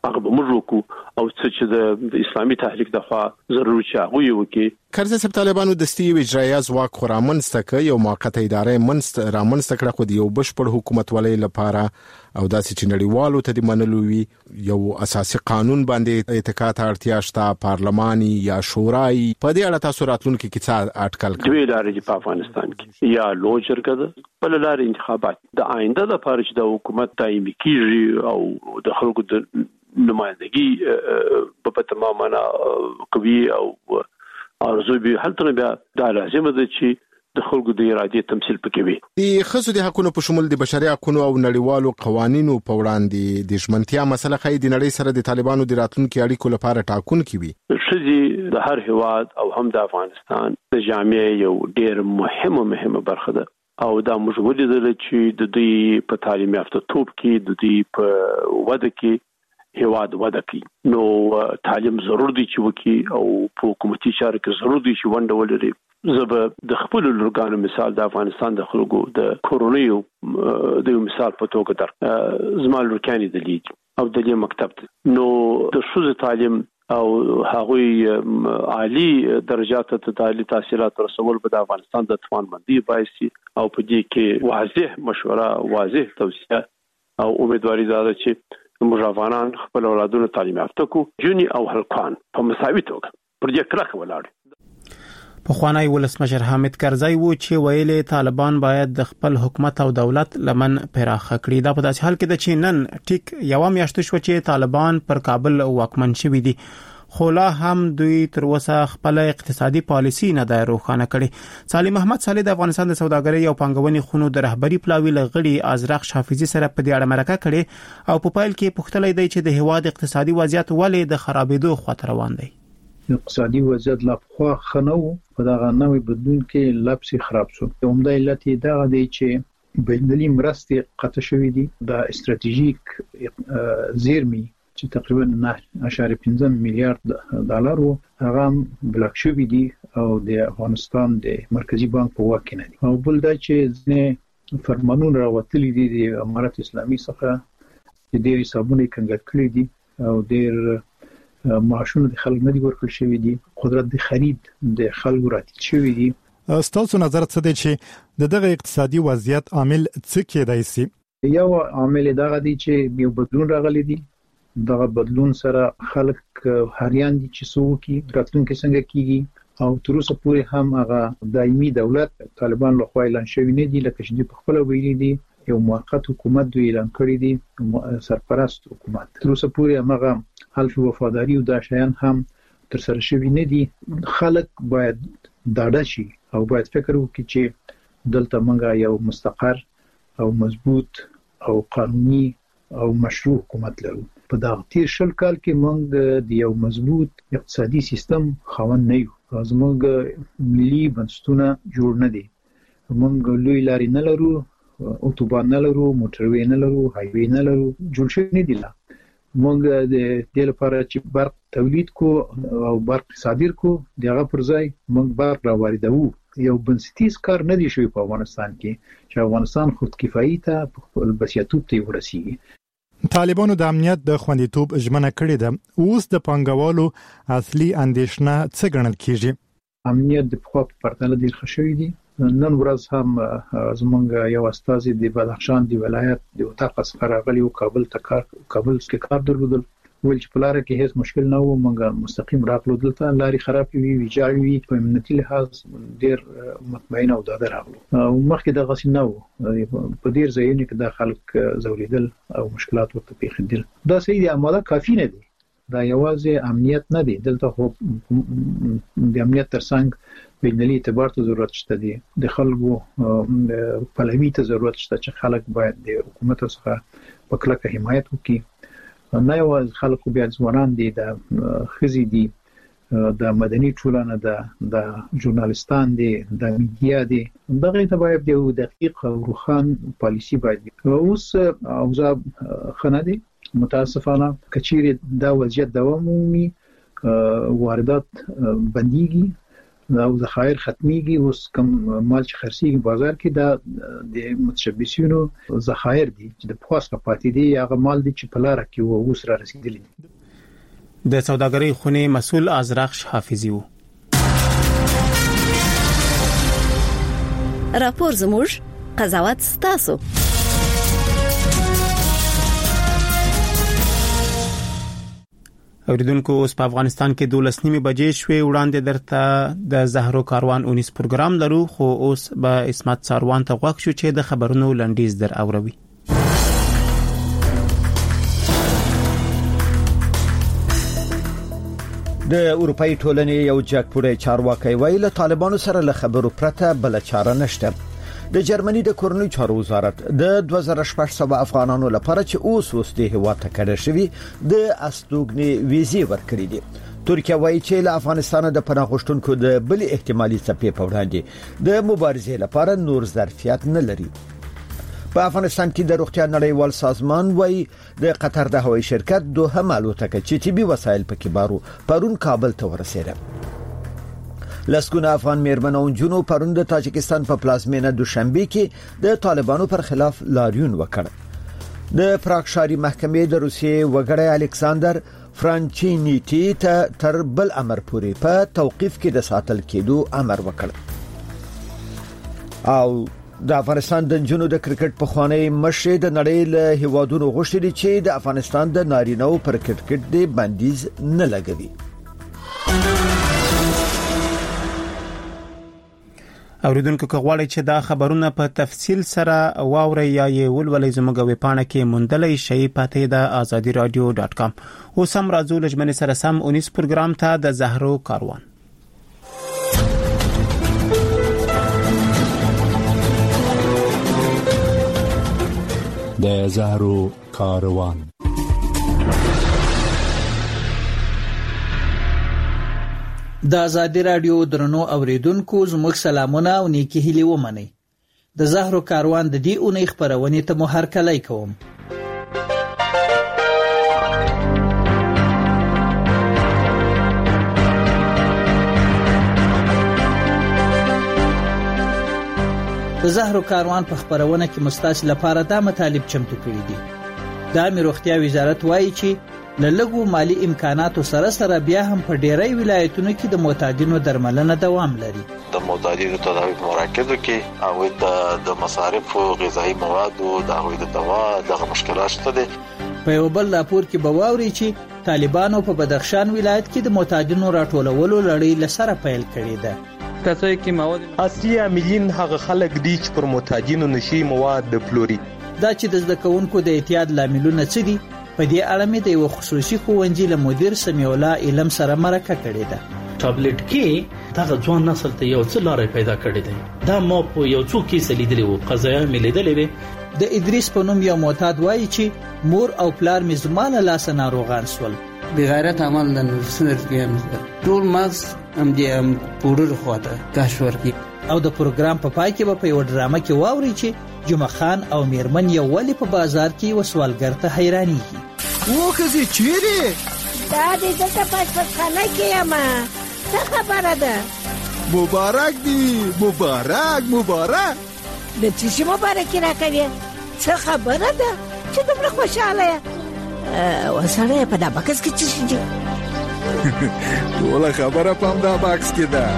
هغه به موږ وکړو او چې د اسلامي تحریک د خوا ضروري چې هغه یو کې کرزي سب طالبانو دستي اجرایي ځواک خورامن ستکه یو موقته ادارې منست رامن ستکړه خو د یو بشپړ حکومت ولې لپاره او داسې چې نړیوالو ته د منلو وی یو اساسي قانون باندې اتکا ته اړتیا شته پارلماني یا شورای په دې اړه تاسو راتلونکي کې څه اټکل کوي دوی لارې په افغانستان کې یا لوجرګه بل لارې انتخابات د آینده لپاره چې د حکومت دایمي کیږي او د خلکو د نمائندګي په تمامه کوي او ارزو به هلته بیا د لازمه ده چې د خلکو د ارادې تمثيل پکې وي. د خصوصي د حقوقو په شمول د بشري حقوقو او نړیوالو قوانینو په وړاندې د ژمنتیا مسله خې د نړۍ سره د طالبانو د راتلونکو اړیکو لپاره ټاکونکي وي. شذي د هر هواد او هم د افغانستان د جامعې یو ډېر مهمه مهمه برخه ده او دا موږ ولیدل چې د دې په تعلیم یافته توپ کې د دې په وده کې هواد وده کوي نو تعلیم ضرور دی چې وکي او په حکومتي چارو کې ضرور دی چې ونډه ولري. زه د خپل لورګانو مثال د افغانستان د خلکو د کورونیو د مثال په توګه در زما لورکانې د لیج او د دې مکتب نو د شوز تعلیم او هغوی عالی درجات ته تعالی تحصیلات رسول په افغانستان د توانمندي بایسي او په دې کې واضح مشوره واضح توصيه او امیدواري ده چې مجافانان خپل اولادونو تعلیم یافته کو جونی او هلکان په مساوي توګه پر دې کلک ولاړ. په خوانی ولسمشر حامد کرزی و چې ویلي طالبان باید د خپل حکومت او دولت لمن پراخه کړي. دا په داسې حال کې د چینن ټیک یو میاشت شو چې طالبان پر کابل واکمن شوي دي خو لا هم دوی تر اوسه خپل اقتصادي پالیسی نه د روښانه کړي. صالح محمد صالح د افغانستان د سوداګرۍ او پانګونې خونو د رهبری پلاوی لغړي ازرق شافعي سره په دې اړه مرکه کړي او په پایل کې پوښتنه دی چې د هواد اقتصادي وضعیت ولې د خرابېدو خواته روان دی. اقتصادي وضعیت لا خو خنو په دغه نوې بدلون کې لپسي خراب شو. عمده علت یې دا دی چې بینالمللي مرستې قطع شوې دي. د استراتیژیک زیرمي چې تقریبا نه اشاریه پنځه میلیارډ ډالر وو هغه بلاک شوې دي او د افغانستان د مرکزی بانک په واک کې نه دي. او بل دا چې ځنه فرمانونه راوتلي دي د امارت اسلامي څخه چې ډېر حسابونه کنګل کړي دي او ډېر معاشونه د خلکو نه دي ورکړل شوی دي. قدرت د خرید د خلکو راټیټ شوی دي. ستاسو نظر څه دی چې دغه اقتصادي وضعیت عامل څه کېدای شي؟ یو عامل دغه دی چې یو بدلون راغلی دی. دغه بدلون سره خلک هریان دي چې سوکي راتلونکي څنګه کیږي او تر اوسه پورې هم هغه دایمي دولت طالبان له خوا اعلان شوی نه دی لکه چې په خپل ویلي دي یو موقت حکومت دوی اعلان کړی دی سرپرست حکومت. تر اوسه پورې هغه حلف وفاداری او دا شیان هم تر سره شوی نه دي. خلک باید داډه شي او باید فکر وکړي چې دلته موږ یو مستقر او مضبوط او قانوني او مشروع حکومت لرو. په دغه تیر شل کال کې موږ د یو مضبوط اقتصادي سیستم خاوند نه یو. زموږ ملي بنسټونه جوړ نه دي. موږ لوی لارې نه لرو، اتوبان نه لرو، موټروي نه لرو، هایوي نه لرو، جوړ شوی نه دي. لا موږ د دې لپاره چې برق تولید کو او برق صادر کو دغه پر ځای موږ برق را واردوو. یو بنسټیز کار نه دی شوی په افغانستان کې چې افغانستان خود کفایي ته خپل بسیاتوب ته ورسیږي. طالبانو د امنیت د خوندیتوب ژمنه کړې ده. اوس د پنګوالو اصلي اندیشنه څه ګڼل کیږي؟ امنیت د خو په پرتله ډیر ښه شوی دی. نن ورځ هم زمونږ یو استازي د بدخشان دی ولایت د وطاقه څخه راغلی او کابل ته کار کابل کې کار درلودل. ول چې په لار کې هیڅ مشکل نه و. موږ مستقیم راغلو دلته لاري خراب وي ویجاړ وي په امنیتي لحاظ ډیر مطمئن او داده راغلو. او مخکې د غسین نه و په ډیر ځایونو کې د خلک زولیدل او مشکلات ورته پیښیدل. دا صحیح دی اماده کافی نه دی. دا یوازې امنیت نه دی. دلته خو د امنیت ترڅنګ بینالمللي اعتبار ته ضرورت شته دی. د خلکو پلوي ته ضرورت شته چې خلک باید د حکومت څخه په کلکه حمایت وکړي. نه یوازې خلکو بیا ځوانان دي، د خزي دي، د مدني ټولنه ده، د ژورنالستان دي، د میډیا دي. دغه ته باید یو دقیق او روښان پالیسی باید اوس اوضاع خنه دي. متاسفانه کچېره دا وضعیت دوام مومي، واردات بنديږي او ذخایر ختميږي. اوس کوم مال چې خرڅيږي بازار کې دا د متشبثینو ذخایر دي چې د پوسټ پاتې دي، هغه مال دي چې په لار کې وو اوس را رسیدلی. د سوداګرۍ خونې مسؤل ازرخش حافظي وو. راپور زموږ قضاوت ستاسو. اوریدونکو اوس په افغانستان کې دولس نیمه بجې شوې. وړاندې درته د زهرو کاروان اونیس پروګرام لرو، خو اوس به اسمت ساروان ته غوښ شو چې د خبرونو لنډیز در اوروي. د اروپאי ټولنې یو جګپوړی چارواکي ویل طالبانو سره له خبرو پرته بل چاره نشته. د جرمني د کورنۍ چارو وزارت د دوه زره شپږ سوه افغانانو لپاره چې اوس اوس د هیواد ته کډه شوي د استوګنې ویزې ورکړي دي. ترکیه وایي چې له افغانستان د پناه غوښتونکو د بل احتمالي څپې په وړاندې د مبارزې لپاره نور ظرفیت نه لري. په افغانستان کې د روغتیا نړیوال سازمان وایي د قطر د هوایي شرکت دوهم الوتکه چې طبي وسایل پکې بارو پرون کابل ته ورسېده. لسګونه افغان میرمنو او جنو پرون د تاجکستان په پلازمینه دوشنبه کې د طالبانو پر خلاف لاریون وکړ. د پراګ ښاري محکمې د روسیې وګړی الکساندر فرانچینیټي ته تر بل امر پورې په توقيف کې د ساتل کېدو امر وکړ. او د افغانستان د جنو د کرکټ په خوانی مشر د نړۍ له هیوادونو غوښتي چې د افغانستان د نارینهو پر کرکټ د بندیز نه لګوي. اوریدونکو کغواړي چې دا خبرونه په تفصیل سره واوري یا یې ولولې زموږ ویب پاڼه کې موندلې شي پته د ازادي رادیو ډاټ کام. اوس هم راځو لجمن سره سم اونیس پروګرام ته د زهرو کاروان. د زهرو کاروان. د ازادي رادیو درنو اوریدونکو زموږ سلامونه او نیکی هیلې ومنئ. د زهرو کاروان د دې اونۍ خبرونه ته مو هرکلی کوم. د زهرو کاروان په خبرونه کې مستاس لپاره دا مطالب چمتو کړی دي. د امیر روغتیا وزارت وایي چې له لږو مالی امکاناتو سره سره بیا هم په ډیری ولایتونو کې د معتادینو درملنه دوام لري. د معتادینو تداوی په مراکزو کې او د د مصارف او غذایی مواد او د هغوی د دوا دغه مشکلات شته دي. په یو بل راپور کې به واوري چې طالبانو په بدخشان ولایت کې د معتادینو راټولولو لړۍ لسره پیل کړې ده. تاسو کې مواد اصلي عاملین هغه خلک دي چې پر معتادینو نشي مواد د فلوري دا چې د زده کوونکو د اعتیاد لاملونه څه دي. په دې اړه مې د یو خصوصي ښوونځي له مدیر سمیع الله علم سره مرکه کړې ده. ټابلیټ کې دغه ځوان نسل ته یو څه لارې پیدا کړې ده. دا مو په یو څو کې سلیدلې وو قضایا مې لیدلې وې. د ادریس په نوم یو معتاد وایي چې مور او پلار مې زمانه لاس ناروغان شول. بغیرت عمل د نورسنت کې ټول ماس ام دې ام پوډر خواته کاشور کې او د پروګرام په پای کې به په یو ډرامه کې واوري چې جمعه خان او میرمن یو ولی په بازار کې وسوالګر ته حیرانېږي. وکزي چیرې دا دې دلته پښتنه کې یم. څه خبره ده؟ مبارک دی مبارک مبارک. د چی مبارک راکوي؟ څه خبره ده چې دومره خوشاله یې؟ وسره په دا باکس کې څه شي؟ ټول خبره په دا باکس کې ده.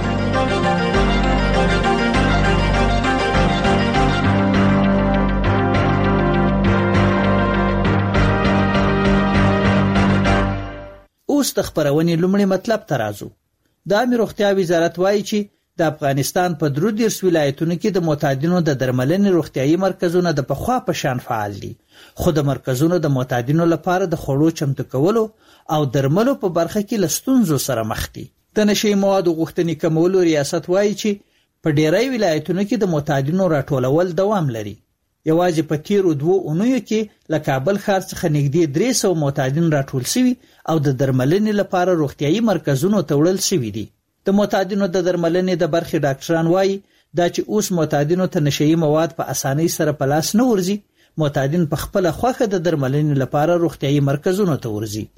اوس د خبرونې لومړی مطلب ترازو. د امیر روغتیا وزارت وایي چې د افغانستان په درو دیرش ولایتونو کې د معتادینو د درملنې روغتیايي مرکزونه د پخوا په شان فعال دي، خو د مرکزونو د معتادینو لپاره د خوړو چمتو کولو او درملو په برخه کې له ستونزو سره مخ دي. د نشي موادو غوښتنې کمولو ریاست وایي چې په ډیری ولایتونو کې د معتادینو راټولول دوام لري. یوازې په تیرو دوو اونیو کې له کابل ښار څخه نږدې درې سوه معتادین راټول شوي او د درملنې لپاره روغتیايي مرکزونو ته وړل شوي دي. د معتادینو د درملنې د برخې ډاکټران وایي دا چې اوس معتادینو ته نشئی مواد په اسانۍ سره په لاس نه ورځي، معتادین په خپله خوښه د درملنې لپاره روغتیايي مرکزونو ته ورځي.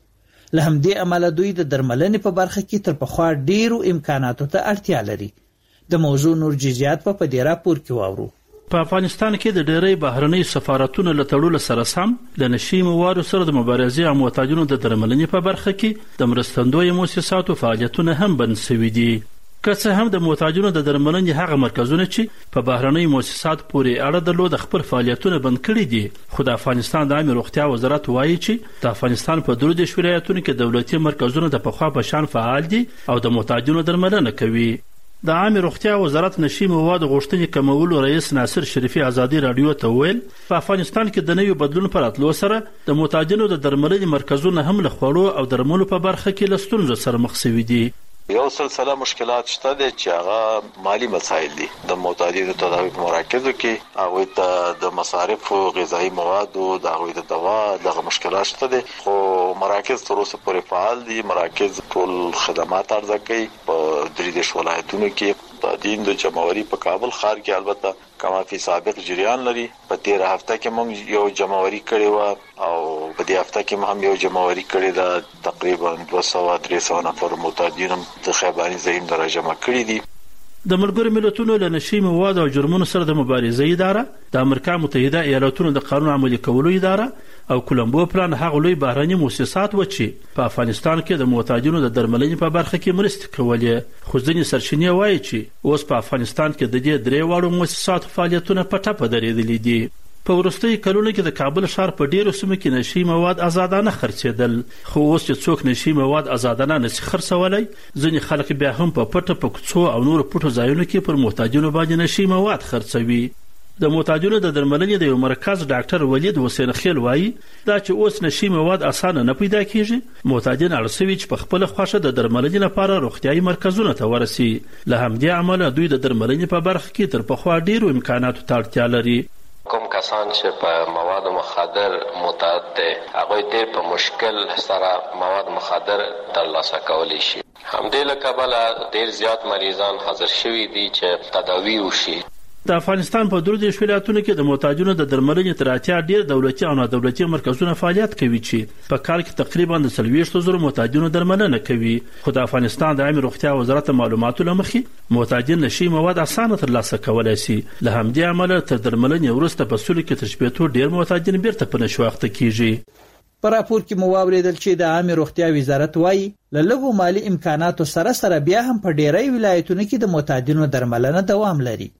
له همدې امله دوی د درملنې په برخه کې تر پخوا ډیرو امکاناتو ته اړتیا لري. د موضوع نور جزئیات په دې راپور کې واورو. په افغانستان کې د ډېری بهرنۍ سفارتونو له تړلو سره سم د نشي موادو سره د مبارزې او محتاجینو د درملنې په برخه کې د مرستندوی مؤسساتو فعالیتونه هم بند شوي دي. که څه هم د محتاجینو د درملنې هغه مرکزونه چې په بهرنۍ مؤسسات پورې اړه درلود خپل فعالیتونه بند کړي دي، خو د افغانستان د عامه روغتیا وزارت وایي چې د افغانستان په درو دیرش ولایتونو کې دولتي مرکزونه د پخوا په شان فعال دي او د محتاجینو درملنه کوي. د عامه روغتیا وزارت نشي مواد غوښتنې کمولو رئیس ناصر شریفي ازادي رادیو ته ویل په افغانستان کې د نویو بدلون پر اتلو سره د محتاجینو د درملنې مرکزونه هم له خوړو او درملو په برخه کې له ستونزو سره مخ شوي دي. یو سلسله مشکلات شته دي چې هغه مالی مسایل دي. د معتادینو تداوی په مراکزو کې هغوی ته د مصارف او غذایی موادو د هغوی د دوا دغه مشکلات شته دي، خو مراکز تر اوسه پورې فعال دي. مراکز ټول خدمات عرضه کوي په درې دیرش ولایتونو کې. د دین د جمهوریت په کابل ښار کې البته کما فی سابق جریان لري. په تیر هفته کې موږ یو جمهوریت کړی و او په دې هفته کې هم یو جمهوریت کړی دا تقریبا دوه سوه درې سوه نفر معتادین د خیباني زعیم درجه ما کړی دي. د ملګرو ملتونو له نشي مواد او جرمونو سره د مبارزې اداره، د امریکا متحده ایالاتونو د قانون عملي کولو اداره او کولمبو پلان هغه لوی بهرني مؤسسات و چې په افغانستان کې د معتادینو د درملنې په برخه کې مرستې کولې. خو ځینې سرچینې وایي چې اوس په افغانستان کې د دې درې واړو مؤسساتو فعالیتونه په ټپه درېدلي دي. په وروستیو کلونو کې د کابل ښار په ډیرو سیمو کې نشي مواد آزادانه خرڅېدل، خو اوس چې څوک نشي مواد آزادانه نشي خرڅولی، ځینې خلک بیا هم په پټه په کوڅو او نورو پټو ځایونو کې پر محتاجینو باندې نشي مواد خرڅوي. د محتاجینو د درملنې د یو مرکز ډاکټر ولید حسین خیل وایي دا چې اوس نشي مواد اسانه نه پیدا کیږي، محتاجین اړ شوي چې په خپله خوښه د درملنې لپاره روغتیایي مرکزونو ته ورسي. له همدې امله دوی د درملنې په برخه کې تر پخوا ډیرو امکاناتو ته اړتیا لري. کوم کسان چې په مواد مخدر معتاد دي هغه ډېر په مشکل سره مواد مخدر ترلاسه کولی شي. همدې له کبله ډېر زیات مریضان حاضر شوي دي چې تداوی وشي. د افغانستان په درو دیرش ولایتونو کې د محتاجینو د درملنې تر اتیا ډېر دولتي او نادولتي مرکزونه فعالیت کوي چې په کال کې تقریبا د څلوېښتو زرو محتاجینو درملنه کوي. خو د افغانستان د عامه روغتیا وزارت معلوماتو له مخې محتاجین نشي مواد اسانه ترلاسه کولی شي. له همدې امله تر درملنې وروسته په سلو کې تر شپېتو ډېر محتاجین بیرته په نشو اخته کیږي. په راپور کې مو واوریدل چې د عامه روغتیا وزارت وایي له لږو مالی امکاناتو سره سره بیا هم په ډېری ولایتونو کې د محتاجینو درملنه دوام لري.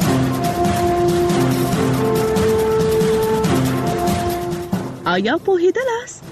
آیا پوهیدلاست؟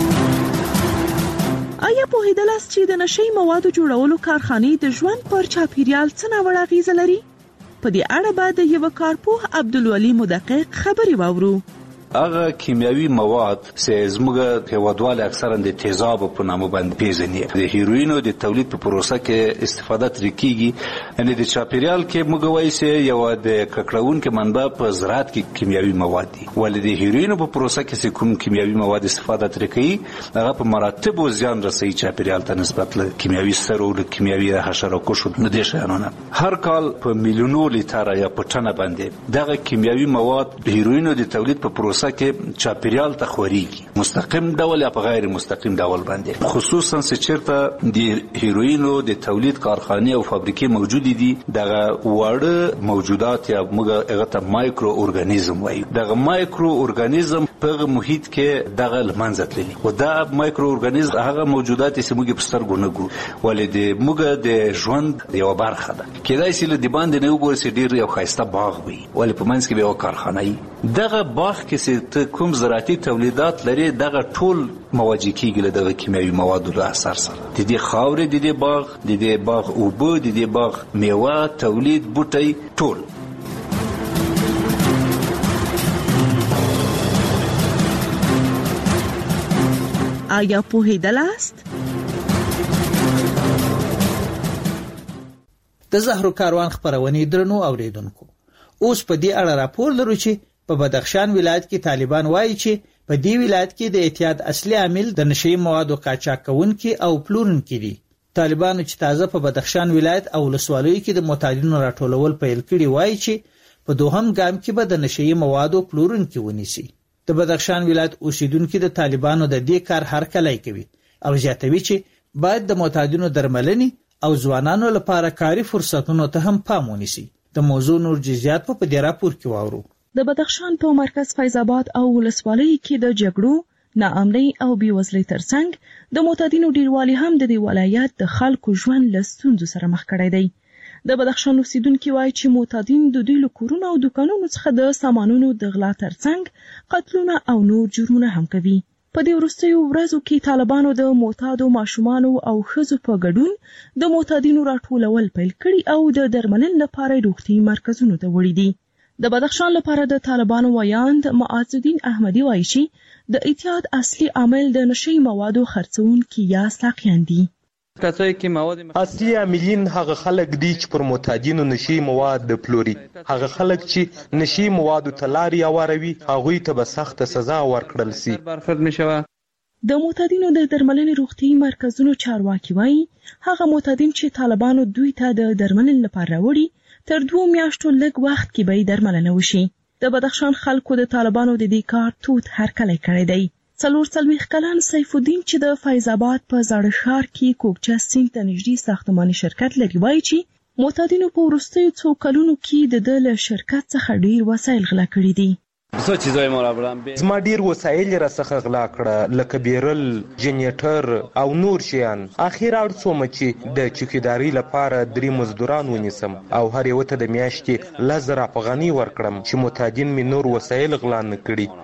آیا پوهیدلاست چې د نشي موادو جوړولو کارخانې د ژوند پر چاپیریال څه ناوړه اغیزه لري؟ په دې اړه به د یو کارپوه عبدالولي مدقق خبري واورو. هغه کیمیاوي مواد چې زموږ هیوادوال اکثرا د تیزاب په نامه باندې پیژني، د هیروینو د تولید په پروسه کې استفاده ترې کیږي. یعنې د چاپیریال کې موږ وایي چې یو د ککړونکو منبع په زراعت کې کیمیاوي مواد دي، ولې د هیروینو په پروسه کې کوم کیمیاوي مواد استفاده ترې کوي هغه په مراتبو زیان رسوي چاپیریال ته نسبت له کیمیاوي سرو او کیمیاوي حشراکشو نه دي شانونه. هر کال په میلیونو لیټره یا په ټنه باندې دغه کیمیاوي مواد د هیروینو د تولید په پروسه کې چاپیریال ته خوريږي، مستقیم ډول یا په غیر مستقیم ډول باندې. خصوصا چې چیرته د هیروینو د تولید کارخانې او فابریکې موجود دي دغه واړه موجودات یا موږ هغه ته مایکرو ارګانیزم وایو، دغه مایکرو ارګانیزم په محیط کې دغه لمنځه تللی او دا مایکرو ارګانیزم هغه موجودات چې موږ په سترګو نه ګورو ولې د موږ د ژوند یو برخه ده. کېدای شي له دې باندې نه وګورئ چې ډېر یو ښایسته باغ وي ولې په منځ کې به یو کارخانه وي. دغه باغ کې ته کوم زراعتي تولیدات لري دغه ټول مواجه کیږي له دغه کیمیاوي موادو له اثر سره. د دې خاورې د دې باغ د دې باغ اوبه د دې باغ میوه تولید بوټي ټول. آیا پوهیدلاست؟ د زهرو کاروان خبرونه درنو اوریدونکو اوس په دې اړه راپور لرو چې په بدخشان ولایت کې طالبان وایي چې په دې ولایت کې د اعتیاد اصلي عامل د نشي موادو قاچاق کوونکي او پلورونکي دي. طالبانو چې تازه په بدخشان ولایت او ولسوالیو کې د معتادینو راټولول پیل کړي وایي چې په دوهم ګام کې به د نشي موادو پلورونکي ونیسي. د بدخشان ولایت اوسیدونکو د طالبانو د دې کار هرکلی کوي، او زیاتوي چې باید د معتادینو درملنې او ځوانانو لپاره کاري فرصتونو ته هم پام ونیسي. د موضوع نور جزئیات په دې راپور کې واورو. د بدخشان په مرکز فیض آباد او ولسوالۍ کې د جګړو، ناامنۍ او بیوزلۍ ترڅنګ د معتادینو ډیروالی هم د دې ولایت د خلکو ژوند له ستونزو سره مخ کړی دی. د بدخشان اوسیدونکو وایي چې معتادین د دوی له کورونو او دکانونو څخه د سامانونو د غلا ترڅنګ قتلونه او نور جرمونه هم کوي. په دې وروستیو ورځو کې طالبانو د معتادو ماشومانو او ښځو په ګډون د معتادینو راټولول پیل کړي او د درملنې لپاره روغتي مرکزونو ته وړي دي. د بدخشان لپاره د طالبانو ویاند معاذ الدین احمدی وایي چې د اعتیاد اصلي عامل د نشي موادو خرڅونکي یا ساقیان دي. اصلي عاملین هغه خلک دي چې پر معتادینو نشي مواد د پلوري. هغه خلک چې نشي موادو ته لارې هواروي هغوی ته به سخته سزا ورکړل سي. د معتادینو د درملنې روغتي مرکزونو چارواکي وایي هغه معتادین چې طالبانو دوی ته د درملنې لپاره راوړي تر دوه میاشتو لږ وخت کې به درملنه وشي. د بدخشان خلکو د طالبانو د دې کار توت هرکلی کړی دی. څلور څلوېښت کلن سیف الدین چې د فیض آباد په زاړه ښار کې کوکچه سیند ته نږدې ساختماني شرکت لري وایي چې معتادینو په وروستیو څو کلونو کې د ده له شرکت څخه ډیر وسایل غلا کړي دي. زما ډیر وسایل را څخه غلا کړه لکه بیرل، جنریټر او نور شیان. اخر اړ څوم چې د چوکیداری لپاره درې مزدوران ونیسم او هر یو ته د میاشتې لس زره افغانۍ ورکړم چې معتادین می نور وسایل غلا نه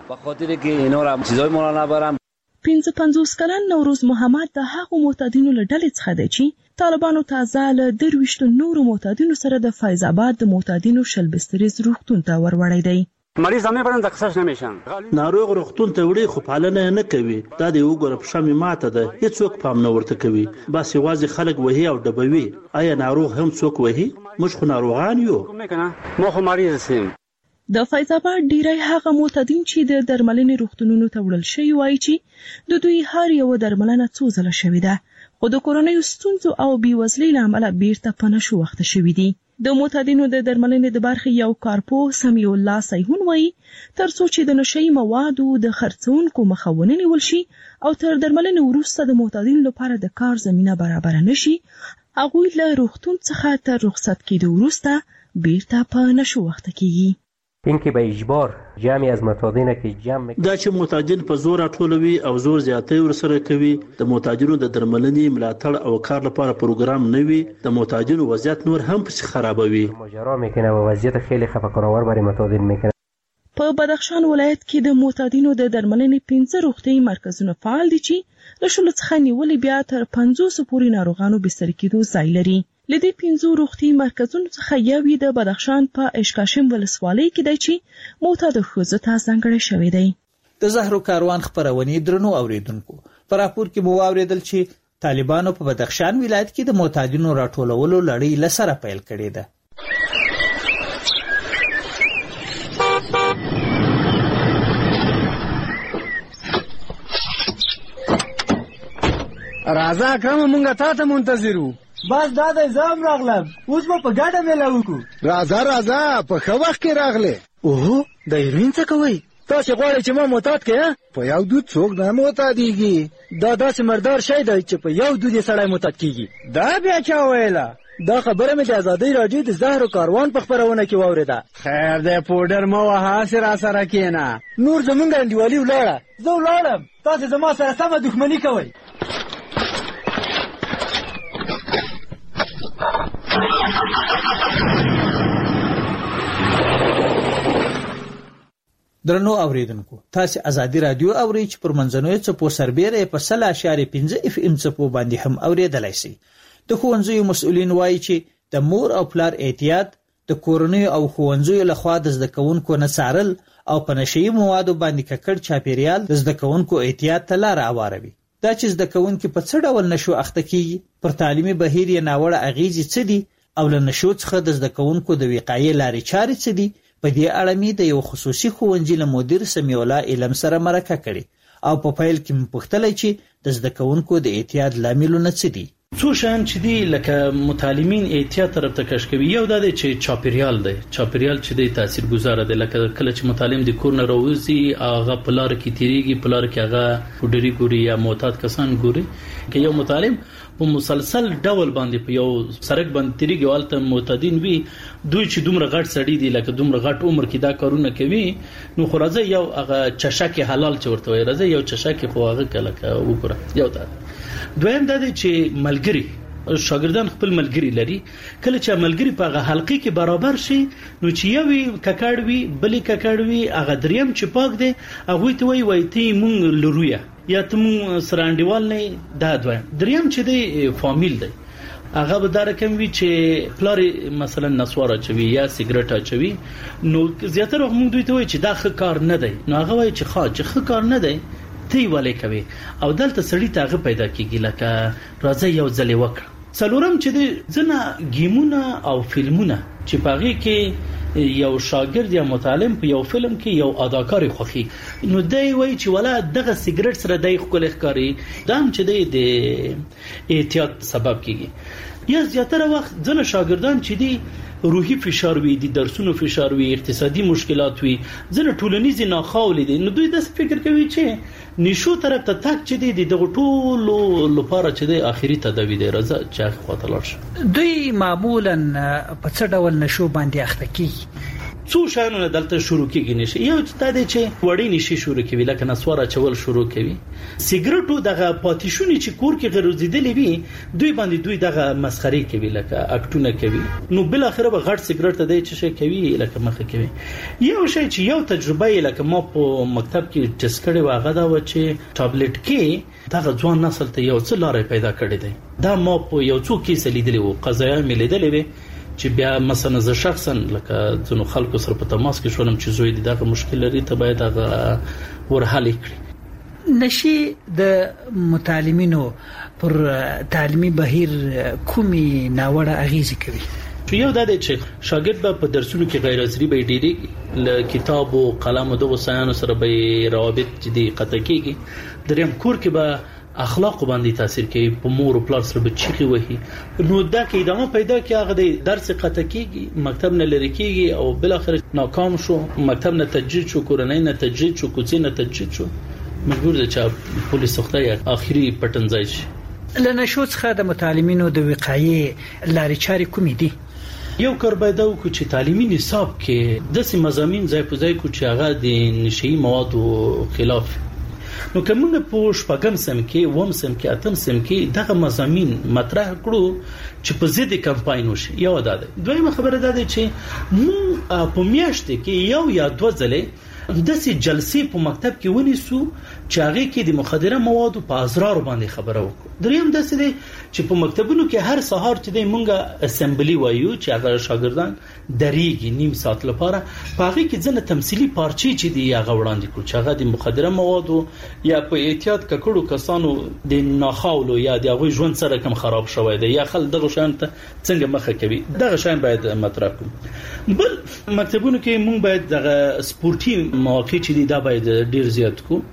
کړي. پنځه پنځوس کلن نوروز محمد د هغو معتادینو له ډلې څخه دی چې طالبانو تازه له درویشتو نورو معتادینو سره د فیض آباد د معتادینو شلبستریز روغتون ته وروړی دی. مریض هم برن دقساش نمیشن. ناروغ روغتون ته وړي خو پالنه نه کوي. دا د وګوره په شمه ماته ده. هیڅوک پام نه ورته کوي. بس یوازې خلک وهي او ډبوي. آیا ناروغ هم څوک وهي؟ موږ خو ناروغان یو. مو خو مریض سیم. د فیض آباد ډیری هغه معتادین چې د درملنې روغتونونو ته وړل شوي وایي چې د دوی هر یو درملنه څو ځله شوې ده خو د کورنیو ستونزو او بیوزلۍ له امله بیرته په نشو وخته شوي دي. د معتادینو د درملنې د برخې یو کارپوه سمیع الله سیهون وایي تر څو چې د نشي موادو د خرڅونکو مخه ونیول شي او تر درملنې وروسته د معتادینو لپاره د کار زمینه برابر نشي هغوی له روغتون څخه تر رخصت کېدو وروسته بیرته په نشو وخته کیږي. اینکه به اجبار جمعی از معتادین که جمع دا چې معتادین په زور راټولوي او زور زیاتی ورسره کوي د معتادینو د درملنې ملاتړ او کار لپاره پروګرام نه وي د معتادینو وضعیت نور هم پس خرابوي. ماجرا میکنه و وضعیت خیلی خفه‌کننده برای معتادین میکنه. په بدخشان ولایت کې د معتادینو د درملنې پنځه روغتي مرکزونه فعال دي چې له شلو څخه نیولې بیا تر پنځوسو پورې ناروغانو بستر کېدو ځای لري. لدې پنځو روغتي مرکزونو څخه یو د بدخشان په اشکاشم ولسوالۍ کې دی چې معتاد ښځو ته ځانګړی شوی دی. د زهرو کاروان خپرونې درنو اوریدونکو په راپور کې مو واوریدل چې طالبانو په بدخشان ولایت کې د معتادینو راټولولو لړۍ لسره پیل کړې ده. راځه اکرم مونږه تا ته منتظرو. بس دا د زام راغلم اوس په ګډه ملا وکړو. راځه راځه په ښه وخت کې راغله. اوه د هیروین څه کوي؟ تاسو غواړئ چې ما معتاد کړئ؟ په یو دود څوک نه معتادیږي. دا داسې مردار شی دی چې په یو دود یې سړی معتاد کیږي. دا بیا چا ویله؟ دا خبره مې د ازادۍ راډیو د زهرو کاروان په خپرونه کې واورېده. خیر دی پوډر مه وهه هسې را سره کښېنه. نور زمونږ انډیوالي ولاړه. زه ولاړم تاسې زما سره سمه دښمني کوئ. درنو اوریدونکو تاسو ازادي رادیو اورئ چې پر منځنوي چپو سربېره په سل اشاریه پنځه اف ام چپو باندې هم اوریدلای شئ. د ښوونځیو مسؤلین وایي چې د مور او پلار احتیاط د کورنۍ او ښوونځیو لخوا د زده کوونکو نه څارل او په نشي موادو باندې ککړ چاپیریال د زده کوونکو احتیاط ته لار هواروي. دا چې زده کوونکي په څه ډول نشو اخته کیږي پر تعلیمي بهیر یې ناوړه اغیزې څه دي او له نشو څخه د زده کوونکو د وقایې لارې چارې څه دي په دې اړه مې د یو خصوصي ښوونځي له مدیر سمیع الله علم سره مرکه کړې او په پیل کې مې پوښتلی چې د زده کوونکو د احتیاط لاملونه څه دي. څو شان چې دی لکه متعلمین احتیاط طرف ته کش کوي. یو دا دی چې چاپیریال دی چاپیریال چې دی تاثیرګذار دی. لکه کله چې متعلم د کور نه راوځي هغه په لار کې تیریږي په لار کې هغه پډری ګوري یا معتاد کسان ګوري. که یو متعلم په مسلسل ډول باندې په یو سرک باندې تیریږي والته معتادین وي دوی چې دومره غټ سړی دی لکه دومره غټ عمر کې دا کارونه کوي نو خو راځي یو هغه چشکه حلال چورته وي راځي یو چشکه خو هغه کله وګوره. یو دا دویم دا دی چې ملګری شاګردان خپل ملګری لري کله چې ملګری په هغه حلقې کې برابر شي نو چې یو ککړ وي بلې ککړ وي هغه دریم چې پاک دی هغه ته وایي وایي ته مونږ لرویا یا ته مونږ سرانډیوال نه دا دویم. دریم چې دی فامیل دی هغه به دا رقم وي چې پلار مثلا نسوار اچوي یا سیګریټ اچوي نو زیاتره موږ دوی ته وایي چې دا ښه کار نه دی نو هغه وایي چې ښه چې ښه کار نه دی تی ولې کوي او دلته سړی ته هغه پیدا کیږي لکه راځي یو ځلې وکړه. څلورم چې دی ځنه گیمونه او فلمونه چې پاغي کې یو شاګرد یا متعلم په یو فلم کې یو اداکار خوخي نو دی وایي چې ولا دغه سیګریټ سره دای خپل ښکاری دا هم چې دی د احتیاط سبب کیږي. یا زیاتره وخت ځنه شاګردان چې دی روحي فشار وي دي درسونو فشار وي اقتصادي مشکلات وي ځنه ټولنیز ناخوالې دي نو دوی د فکر کوي چې نشو طرف ته تک چې دی دغه ټولو لپاره چې دی اخیری تداوی دی راځه چې خواته لاړ شي. دوی معمولا په څه ډول نشو باندې اخته کیږي؟ څو شانونه دلته شروع کیږي نشي. یو چې دا دی چې وړي نشي شروع کوي لکه نسوار چول شروع کوي. سیګریټو دغه پاتیشونی چې کور کې غروزیدلې وي دوی باندې دوی دغه مسخري کوي لکه اکټونه کوي نو بل اخر به غټ سیګریټ ته دی چې شي کوي لکه مخه کوي. یو شی چې یو تجربه لکه ما په مکتب کې ټیسټ کړی واغه دا و چې ټابلیټ کې دغه ځوان نسل ته یو څه لارې پیدا کړې ده. دا ما په یو څو کې سلیدلې وو قضایا مې لیدلې وي چې بیا مثلا زه شخصا لکه ځنو خلکو سره په تماس کې شولم چې زوی دغه مشکل لري ته باید هغه ورحل کړي. نشي د متعلمینو پر تعلیمي بهیر کومي ناوړه اغیزه کوي؟ یو دا دی چې شاګرد به په درسونو کې غیر حاضري به ډېری ل کتاب او قلم او د وسایانو سره به روابط جدي قطع کیږي. دریم کور کې به اخلاق باندې تاثیر کوي په مور او پلار سره به چیخي وهي نو دا کې ادامه پیدا کوي هغه د درس قطع کیږي مکتب نه لری کیږي او بل اخر ناکام شو مکتب نه تجدید شو کورنۍ نه تجدید شو کوڅې نه تجدید شو مجبور دي چې پولیس سختای اخیری پټنځای شي. لنه شو څخه د متعلمینو د وقایې لارې چارې کومې دي؟ یو کار باید وکړو چې تعلیمي نصاب کې د سیمه مضامین ځای په ځای کو چې هغه د نشئی موادو خلاف نو کومه په شپږم سم کې وم سم کې اتم سم کې دغه مضامین مطرح کړو چې په ضد کمپاین وشي. یو دا ده. دویمه خبره ده چې مو په میاشت کې یو یا دوه ځله د سي جلسې په مکتب کې ونیسو چې هغه کې د مخدره موادو په ازرار باندې خبره وکړو. دریم د سي چې په مکتبونو کې هر سهار چې د مونږه اسمبلی وایو چې هغه شاګردان دریږي نیم ساعت لپاره په هغه کې ځنه تمثيلي پارچې چې دی هغه وړاندې کړو چې هغه د مخدره موادو یا په احتیاط ککړو کسانو د ناخاولو یا د هغه ژوند سره کوم خراب شوی دی یا خل دغه شان ته څنګه مخه کوي دغه شان باید مطرح کړو. بل مکتبونو کې مونږ باید دغه سپورتي مواقع چې دی دا باید ډیر زیات کو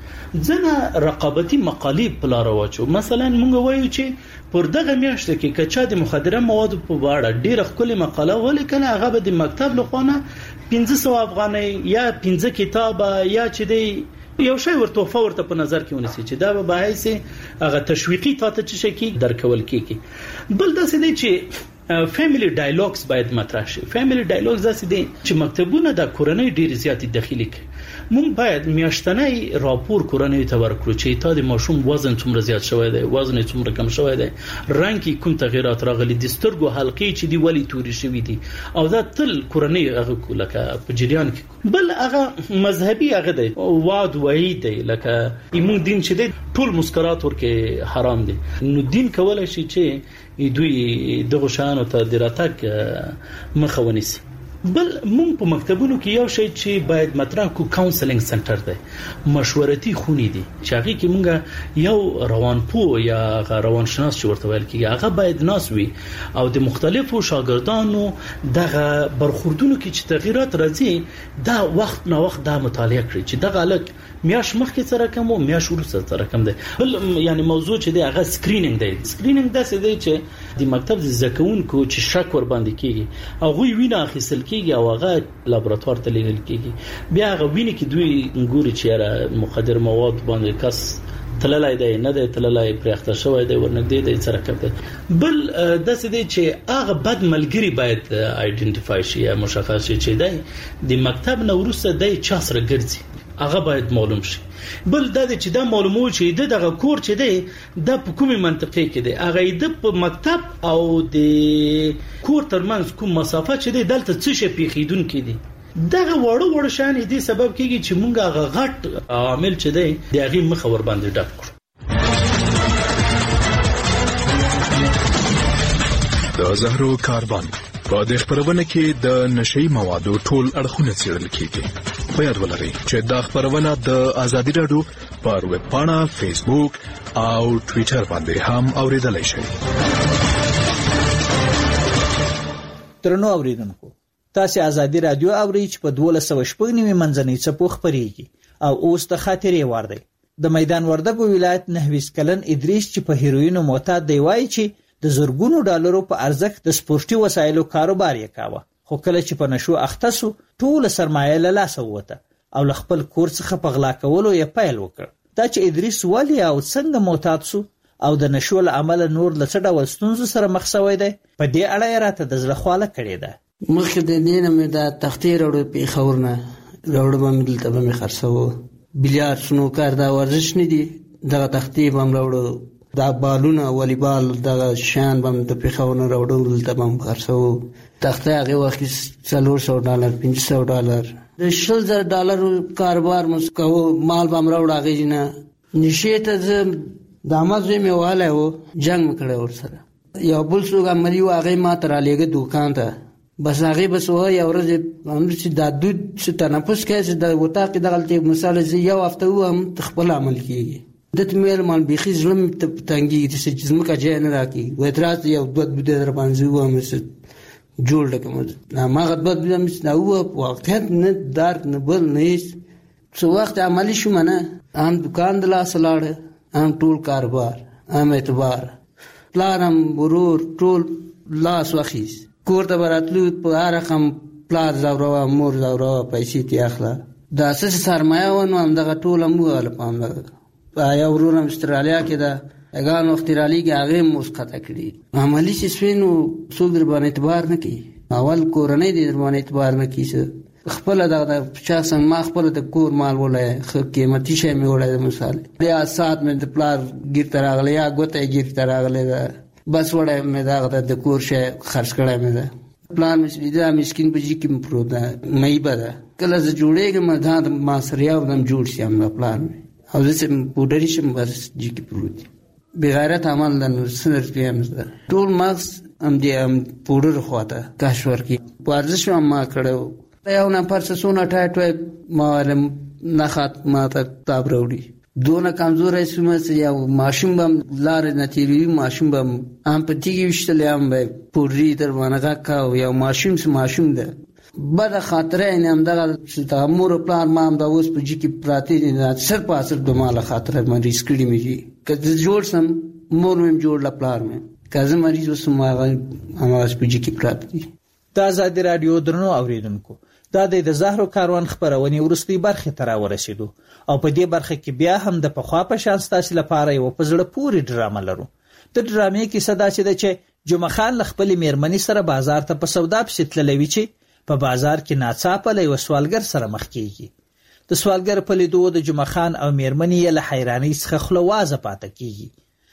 ځنه رقابتي مقالب پلار واچو. مثلا مونږ وایو چې پر دغه میاشت کې کچا د مخدره موادو په اړه ډیره خپل مقاله ولیکله هغه به د مکتب لخوانه پنځه سوه افغانۍ یا پنځه کتابه یا چې دی یو شی ورته ورته په نظر کې ونیسي چې دا به بحث هغه تشویقي تاته چې شي کې درکول کیږي. بل دا څه دی چې فیملی ډایالوګز باید مطرح شي. فیملی ډایالوګز داسې دي چې مکتبونه د کورنۍ ډیر زیات داخلي کوي. مونږ باید میاشتنی راپور کورنۍ ته ورکړو چې تا د ماشوم وزن څومره زیات شوی دی وزن څومره کم شوی دی رنګ کې کوم تغیرات راغلي د سترګو حلقې چې دی ولی توري شوی دي او دا تل کورنۍ هغه لکه په جریان کې. بل هغه مذهبي هغه دی واد وعید دی لکه ایمون دین چې دی ټول مسکرات ورکه حرام دي نو دین کولای شي چې دوی دغه شانو ته دراتک مخه ونیسي. بل مونږ په مکتبونو کې یو شی چې باید مطرح کو کاونسلینګ سنټر دی، مشورتي خونې دي چې هغه کې مونږ یو روانپو یا روانشناس چې ورته ویل کېږي هغه باید ناس وي او د مختلفو شاګردانو دغه برخوردونو کې چې تغیرات راځي دا وخت نه وخت دا مطالعه کړي چې دغه الک میاش مخکې سره کوم او میاش وروسته سره کوم دی. بل یعنی موضوع چې دی هغه سکرینینګ دی. سکرینینګ داسې دی چې د مکتب د زکونکو چې شک ور باندې کیږي او غوي وینه اخیستل کیږي او هغه لابراتوار ته لیږل کیږي، بیا هغه وینه کې دوی ګوري چې مخدر مواد باندې کس تللای دی نه دی تللای پرېخته شوی دی ورنږدې دی سره کوي. بل داسې دی چې هغه بد ملګری باید آیډنټیفای شي یا مشخص شي چې دی د مکتب نه وروسته دی چا سره ګرځي هغه باید معلوم شي. بل دا چې دا معلومو چې د دغه کور چې دی د په کومه منطقه کې دی هغه د په مکتب او د کور ترمنځ کوم مسافه چې دی دلته څه شي پیخیدون کې دی دغه وړو وړو شان دي سبب کېږي چې مونږ هغه غټ عامل چې دی د هغه مخ ور باندې ډک کړو. د زهرو کاروان په د خبرونه کې د نشئی موادو ټول اړخونه څېړل کېږي. په یاد ولرئ چې دا خبرونه د ازادي رادیو پر ویب پاڼه، فیسبوک او ټوئیټر باندې هم اوریدلای شئ. ترنو اوریدونکو تاسو ازادي رادیو اورئ چې په دوه سوه شپږ نیمه منځنۍ څپو خبريږي او اوس د خاطرې وار دی. د میدان وردګو ولایت نهویس کلن ادریس چې په هیروینو معتاد دی وایي چې د زرګونو ډالرو په ارزښت د سپورتي وسایلو کاروبار یې کاوه، خو کله چې په نشو اخته سو ټول سرمایه له لاسه ووته او له خپل کور څخه په غلا کولو یې پیل وکړ. دا چې ادریس ولی او څنګه معتاد سو او د نشو له عمل نور له څه ډول ستونزو سره مخ شوی دی په دې اړه یې راته د زړه خواله کړې ده. مخکې د دې نه مې دا تختې راوړې پېښور نه راوړې به مې دلته به مې خرڅوه. بلیار سنوکر دا ورزش نه دي دغه تختې به هم راوړو، دا بالونه والیبال دغه شیان به هم د پېښور نه راوړو دلته به هم خرڅوه. تخته هغې وخت کې څلور سوه ډالر پنځه سوه ډالر د شل زره ډالرو کاروبار مو کوو، مال به هم راوړو هغې نه. نشې ته زه د احمد زوی مې وهلی و جنګ مې کړی ورسره. یو بل څوک عملي و هغې ما ته رالېږه دوکان ته، بس هغې بس وه یو ورځ همدې چې دا دود چې تنفس کوي چې د اتاق کې دغلته مثال زه یو هفته ووهم خپل عمل کېږي. ده ته مې ویل مال بیخي زړه مې تنګېږي چې ځمکه ځای نه راکړي. وایي ته راځه یو دوه بوده در باندې زه ووهم چې جوړ ډکم هماغه دوه بوده مې چې دا ووه واقعیت نه درد نه بل نه هېڅ. څه وخت عملي شومه نه هم دوکان د لاسه لاړه هم ټول کاروبار هم اعتبار پلار هم ورور ټول لاس واخیست. کور ته به راتلو په هر رقم پلار ځوروه مور ځوروه پیسې ترې اخله. دا څه سرمایه وه نو همدغه ټول هم ووهله په همدغه. یو ورور هم استرالیا کې ده هغان وخت رالیږي هغې هم اوس قطع کړي. عملي چې سوی نو څوک در باندې اعتبار نه کوي. اول کورنۍ دې در باندې اعتبار نه کوي. خپله دغه شخصا ما خپله د کور مال وړی ښه قیمتي شی مې وړی د مثال یا ساعت مې د پلار ګیر ته راغلی یا ګوته یې ګیر ته راغلی ده بس وړی مې دغه د کور شی خرڅ کړی مې ده. پلان مې چې دا مسکین په جي کې مې پروت ده معیبه ده. کله زه جوړېږم دا د ما سره یو دم جوړ شي همدا پلان مې او زه چې پوډري شم بس جي کې پروت دي. بېغیرت عمل ده نو څه درته ویم زه ټول مغز همدې پوډر خواته کش ورکړي. ورزش هم ما کړی و. یو نفر څه څونه ټایټ وای ما ویل نښات ما ته تاب راوړي. دونه کمزوری شوم چې یو ماشوم به هم لارې نه تېروي، ماشوم به هم په تیږې ویشتلی هم به پوډري در باندې غږ کوه. یو ماشوم چې ماشوم ده بده خاطره یې همدغه چې دغه مور پلار ما همدا اوس په جي کې پراته دي صرف په صرف د ما له خاطره مریض کړي مې دي. که زه جوړ سم مور مې هم جوړ له پلار مې، که زه مریض اوسم هغه هماغسې په جي کې پراته دي. د ازادي راډیو درنو اوریدونکو دا د زهرو کاروان خبرونې وروستۍ برخې ته راورسېدو او په دې برخه کې بیا هم د پخوا په شان ستاسې لپاره یوه په زړه پورې ډرامه لرو. د ډرامې کیسه داسې ده چې جمعه خان له خپلې مېرمنې سره بازار ته په سودا پسې تللی وي چې په بازار کې ناڅاپه له یوه سوالګر سره مخ کېږي. د سوالګر په لیدو د جمعه خان او مېرمنې یې له حیرانۍ څخه خوله وازه پاته کېږي.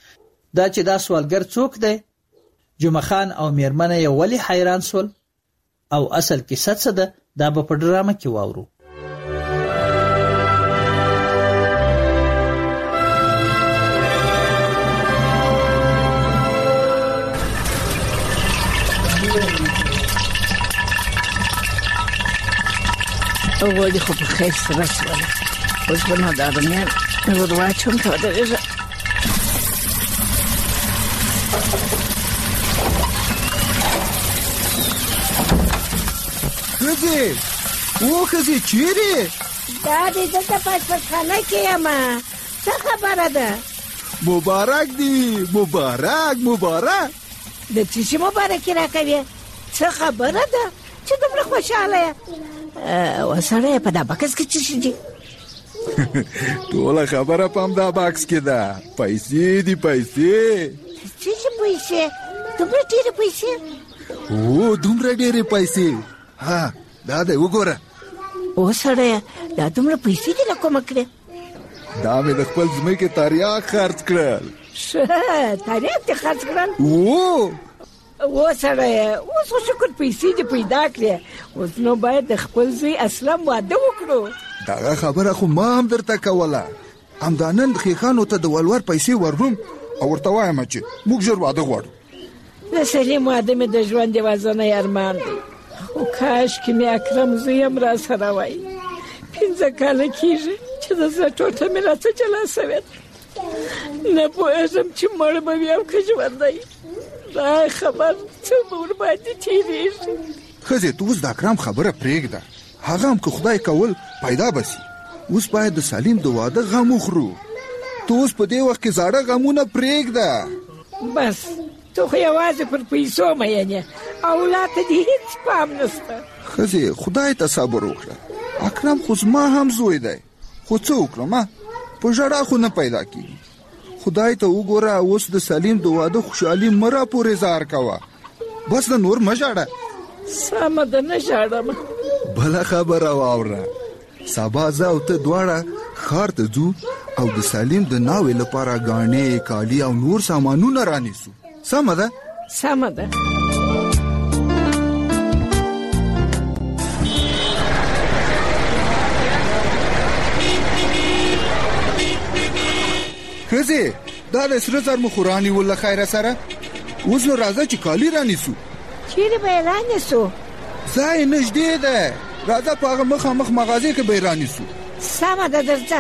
دا چې دا سوالګر څوک دی، جمعه خان او مېرمنه یې ولې حیران سول او اصل کیسه څه ده، دا به په ډرامه کې واورو. غوړي خو په خیر سره شول. اوس به نو دا رومیان ور واچوم ته درېږه. ښځې او ښځې چیرې؟ دا دې دلته په اشپزخانه کې یم. څه خبره ده؟ مبارک دی، مبارک مبارک. د څه شي مبارکي راکوې؟ څه خبره ده چې دومره خوشحاله یې؟ وسړی په دا بکس کې څه شي دي؟ ټوله خبره په همدا بکس کې ده. پیسې دي، پیسې. څه شي پیسې؟ دومره ډېرې پیسې؟ او دومره ډېرې پیسې. ها دا دی وګوره. وسړی دا دومره پیسې دي له کومه کړې؟ دا مې د خپل ځمکې تریاک خرڅ کړل. ښه تریاک دې خرڅ کړل؟ او وسړی اوس خو شکر پیسې دې پیدا کړې. اوس نو باید د خپل زوی اسلم واده وکړو. دغه خبره خو ما هم درته کوله. همدا نن خیخانو ته د ولور پیسې ورروم او ورته وایم چې موږ ژر واده غواړو. د سلیم واده مې د ژوند یوازینی ارمان دی. خو کاشکې مې اکرم زوی هم را سره وای. پنځه کاله کېږي چې د زړه ټوټه مې راڅه جلا سوې ده. نه پوهېږم چې مړ به وي او که ژوندی. دا خبر څه به ورباندې تېرېږي. ښځې ته اوس د اکرم خبره پرېږده. هغه هم که خدای کول پیدا به سي. اوس باید د سلیم د واده غم وخورو. ته اوس په دې وخت کې زاړه غمونه پرېږده. بس ته خو یوازې پر پیسو مین یې. اولاد ته دې هېڅ پام نشته. ښځې خدای ته صبر وکړه. اکرم خو زما هم زوی دی. خو څه وکړم؟ په ژړا خو نه پیدا کېږي. خدای ته وګوره. اوس د سلیم د واده خوشحالي مه راپورې زار کوه. بس د نور مه ژاړه. سمه ده نه ژاړم. بله خبره واوره. سبا زه او ته دواړه ښار ته ځو او د سلیم د ناوې لپاره ګاڼې، کالي او نور سامانونه رانیسو. سمه ده؟ سمه ده. ښځې دا د سره زر مو خو رانیول له خیره سره. اوس نو راځه چې کالي رانیسو. چیرې به یې رانیسو؟ ځای نږدې ده. راځه په هغه مخامخ مغازې کې به یې رانیسو. سمه ده درځه.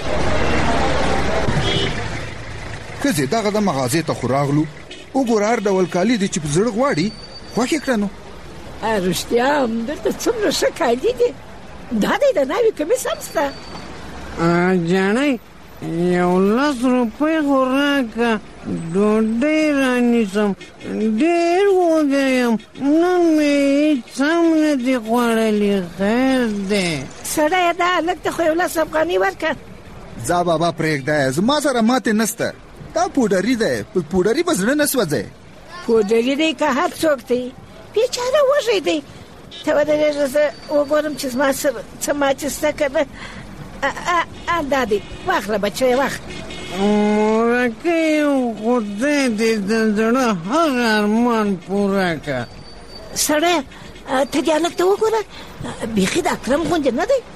ښځې دغه د مغازې ته خو راغلو. وګوره هر ډول کالي دي چې په زړه غواړي خوښ یې کړه. نو رښتیا هم دلته څومره ښه کالي دي. دا دی د ناوې کمیس هم شته. جانۍ یو لس روپۍ خو راکړه. ډوډۍ رانیسم. ډېر وږی یم. نن مې هېڅ هم نه دي خوړلي. خیر دی. سړیه دا هلک ته خو یو لس افغانۍ ورکړه. ځه بابا پرېږده. زما سره ماتې نسته. دا پوډري دی. په پوډري به زړه نه سوځئ. پوډري دی که هر څوک دی. بیچاره وږی دی. ته ودرېږه زه وګورم چې زما څه ماتې شته که نه. دا دی واخله بچی واخله. مورکۍ خدای دې د زړه هغه ارمان پوره کړه. سړیه ته دې هلک ته وګوره. بیخي د اکرم غوندې نه دی.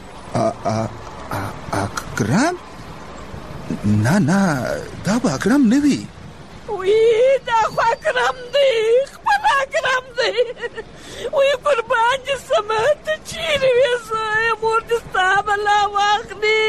اکرم؟ نه نه دا به اکرم نه وي. وی دا خو اکرم دی. خپل اکرم دی. وی قربان دې سمه ته چیرې وې؟ زه مور دې ستا بلا واخلي.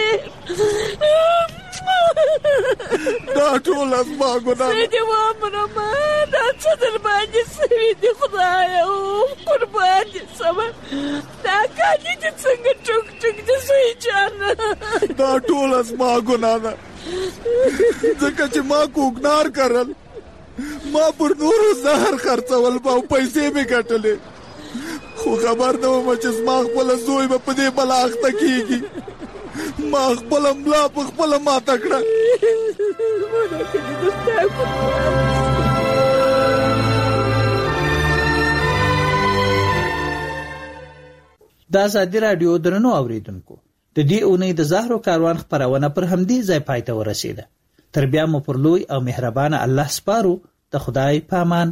دا ټوله زما ګناه زه دې ومرمه. دا څه در باندې سوي دي خدایه؟ قربان دې سمه. دا کالي دې څنګه ټوک ټوک دي زوی جانه؟ دا ټوله زما ګناه ده. ځکه چې ما کوګنار کرل. ما پر نورو زهر خرڅول او پیسې مې ګټلې. خو خبر نه وم چې زما خپله زوی به په دې بلا اخته کېږي. ما خپله ملا په خپله ماته کړه. د ازادي راډیو درنو اوریدونکو، د دې اونۍ د زهرو کاروان خپرونه پر همدې ځای پای ته ورسېده. تر بیا مو پر لوی او مهربانه الله سپارو. د خدای په امان.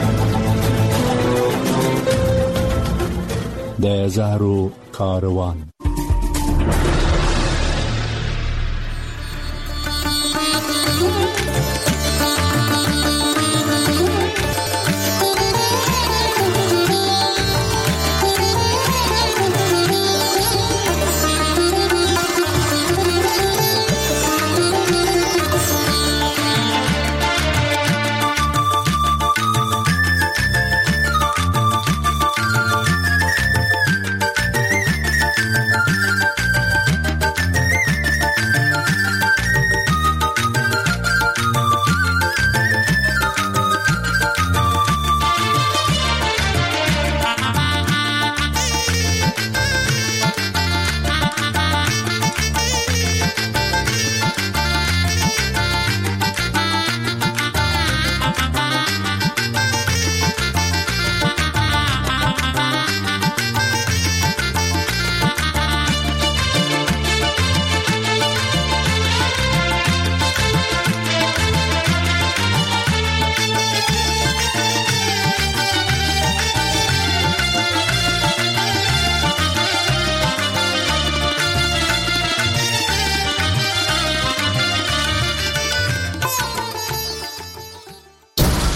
د زهرو کاروان.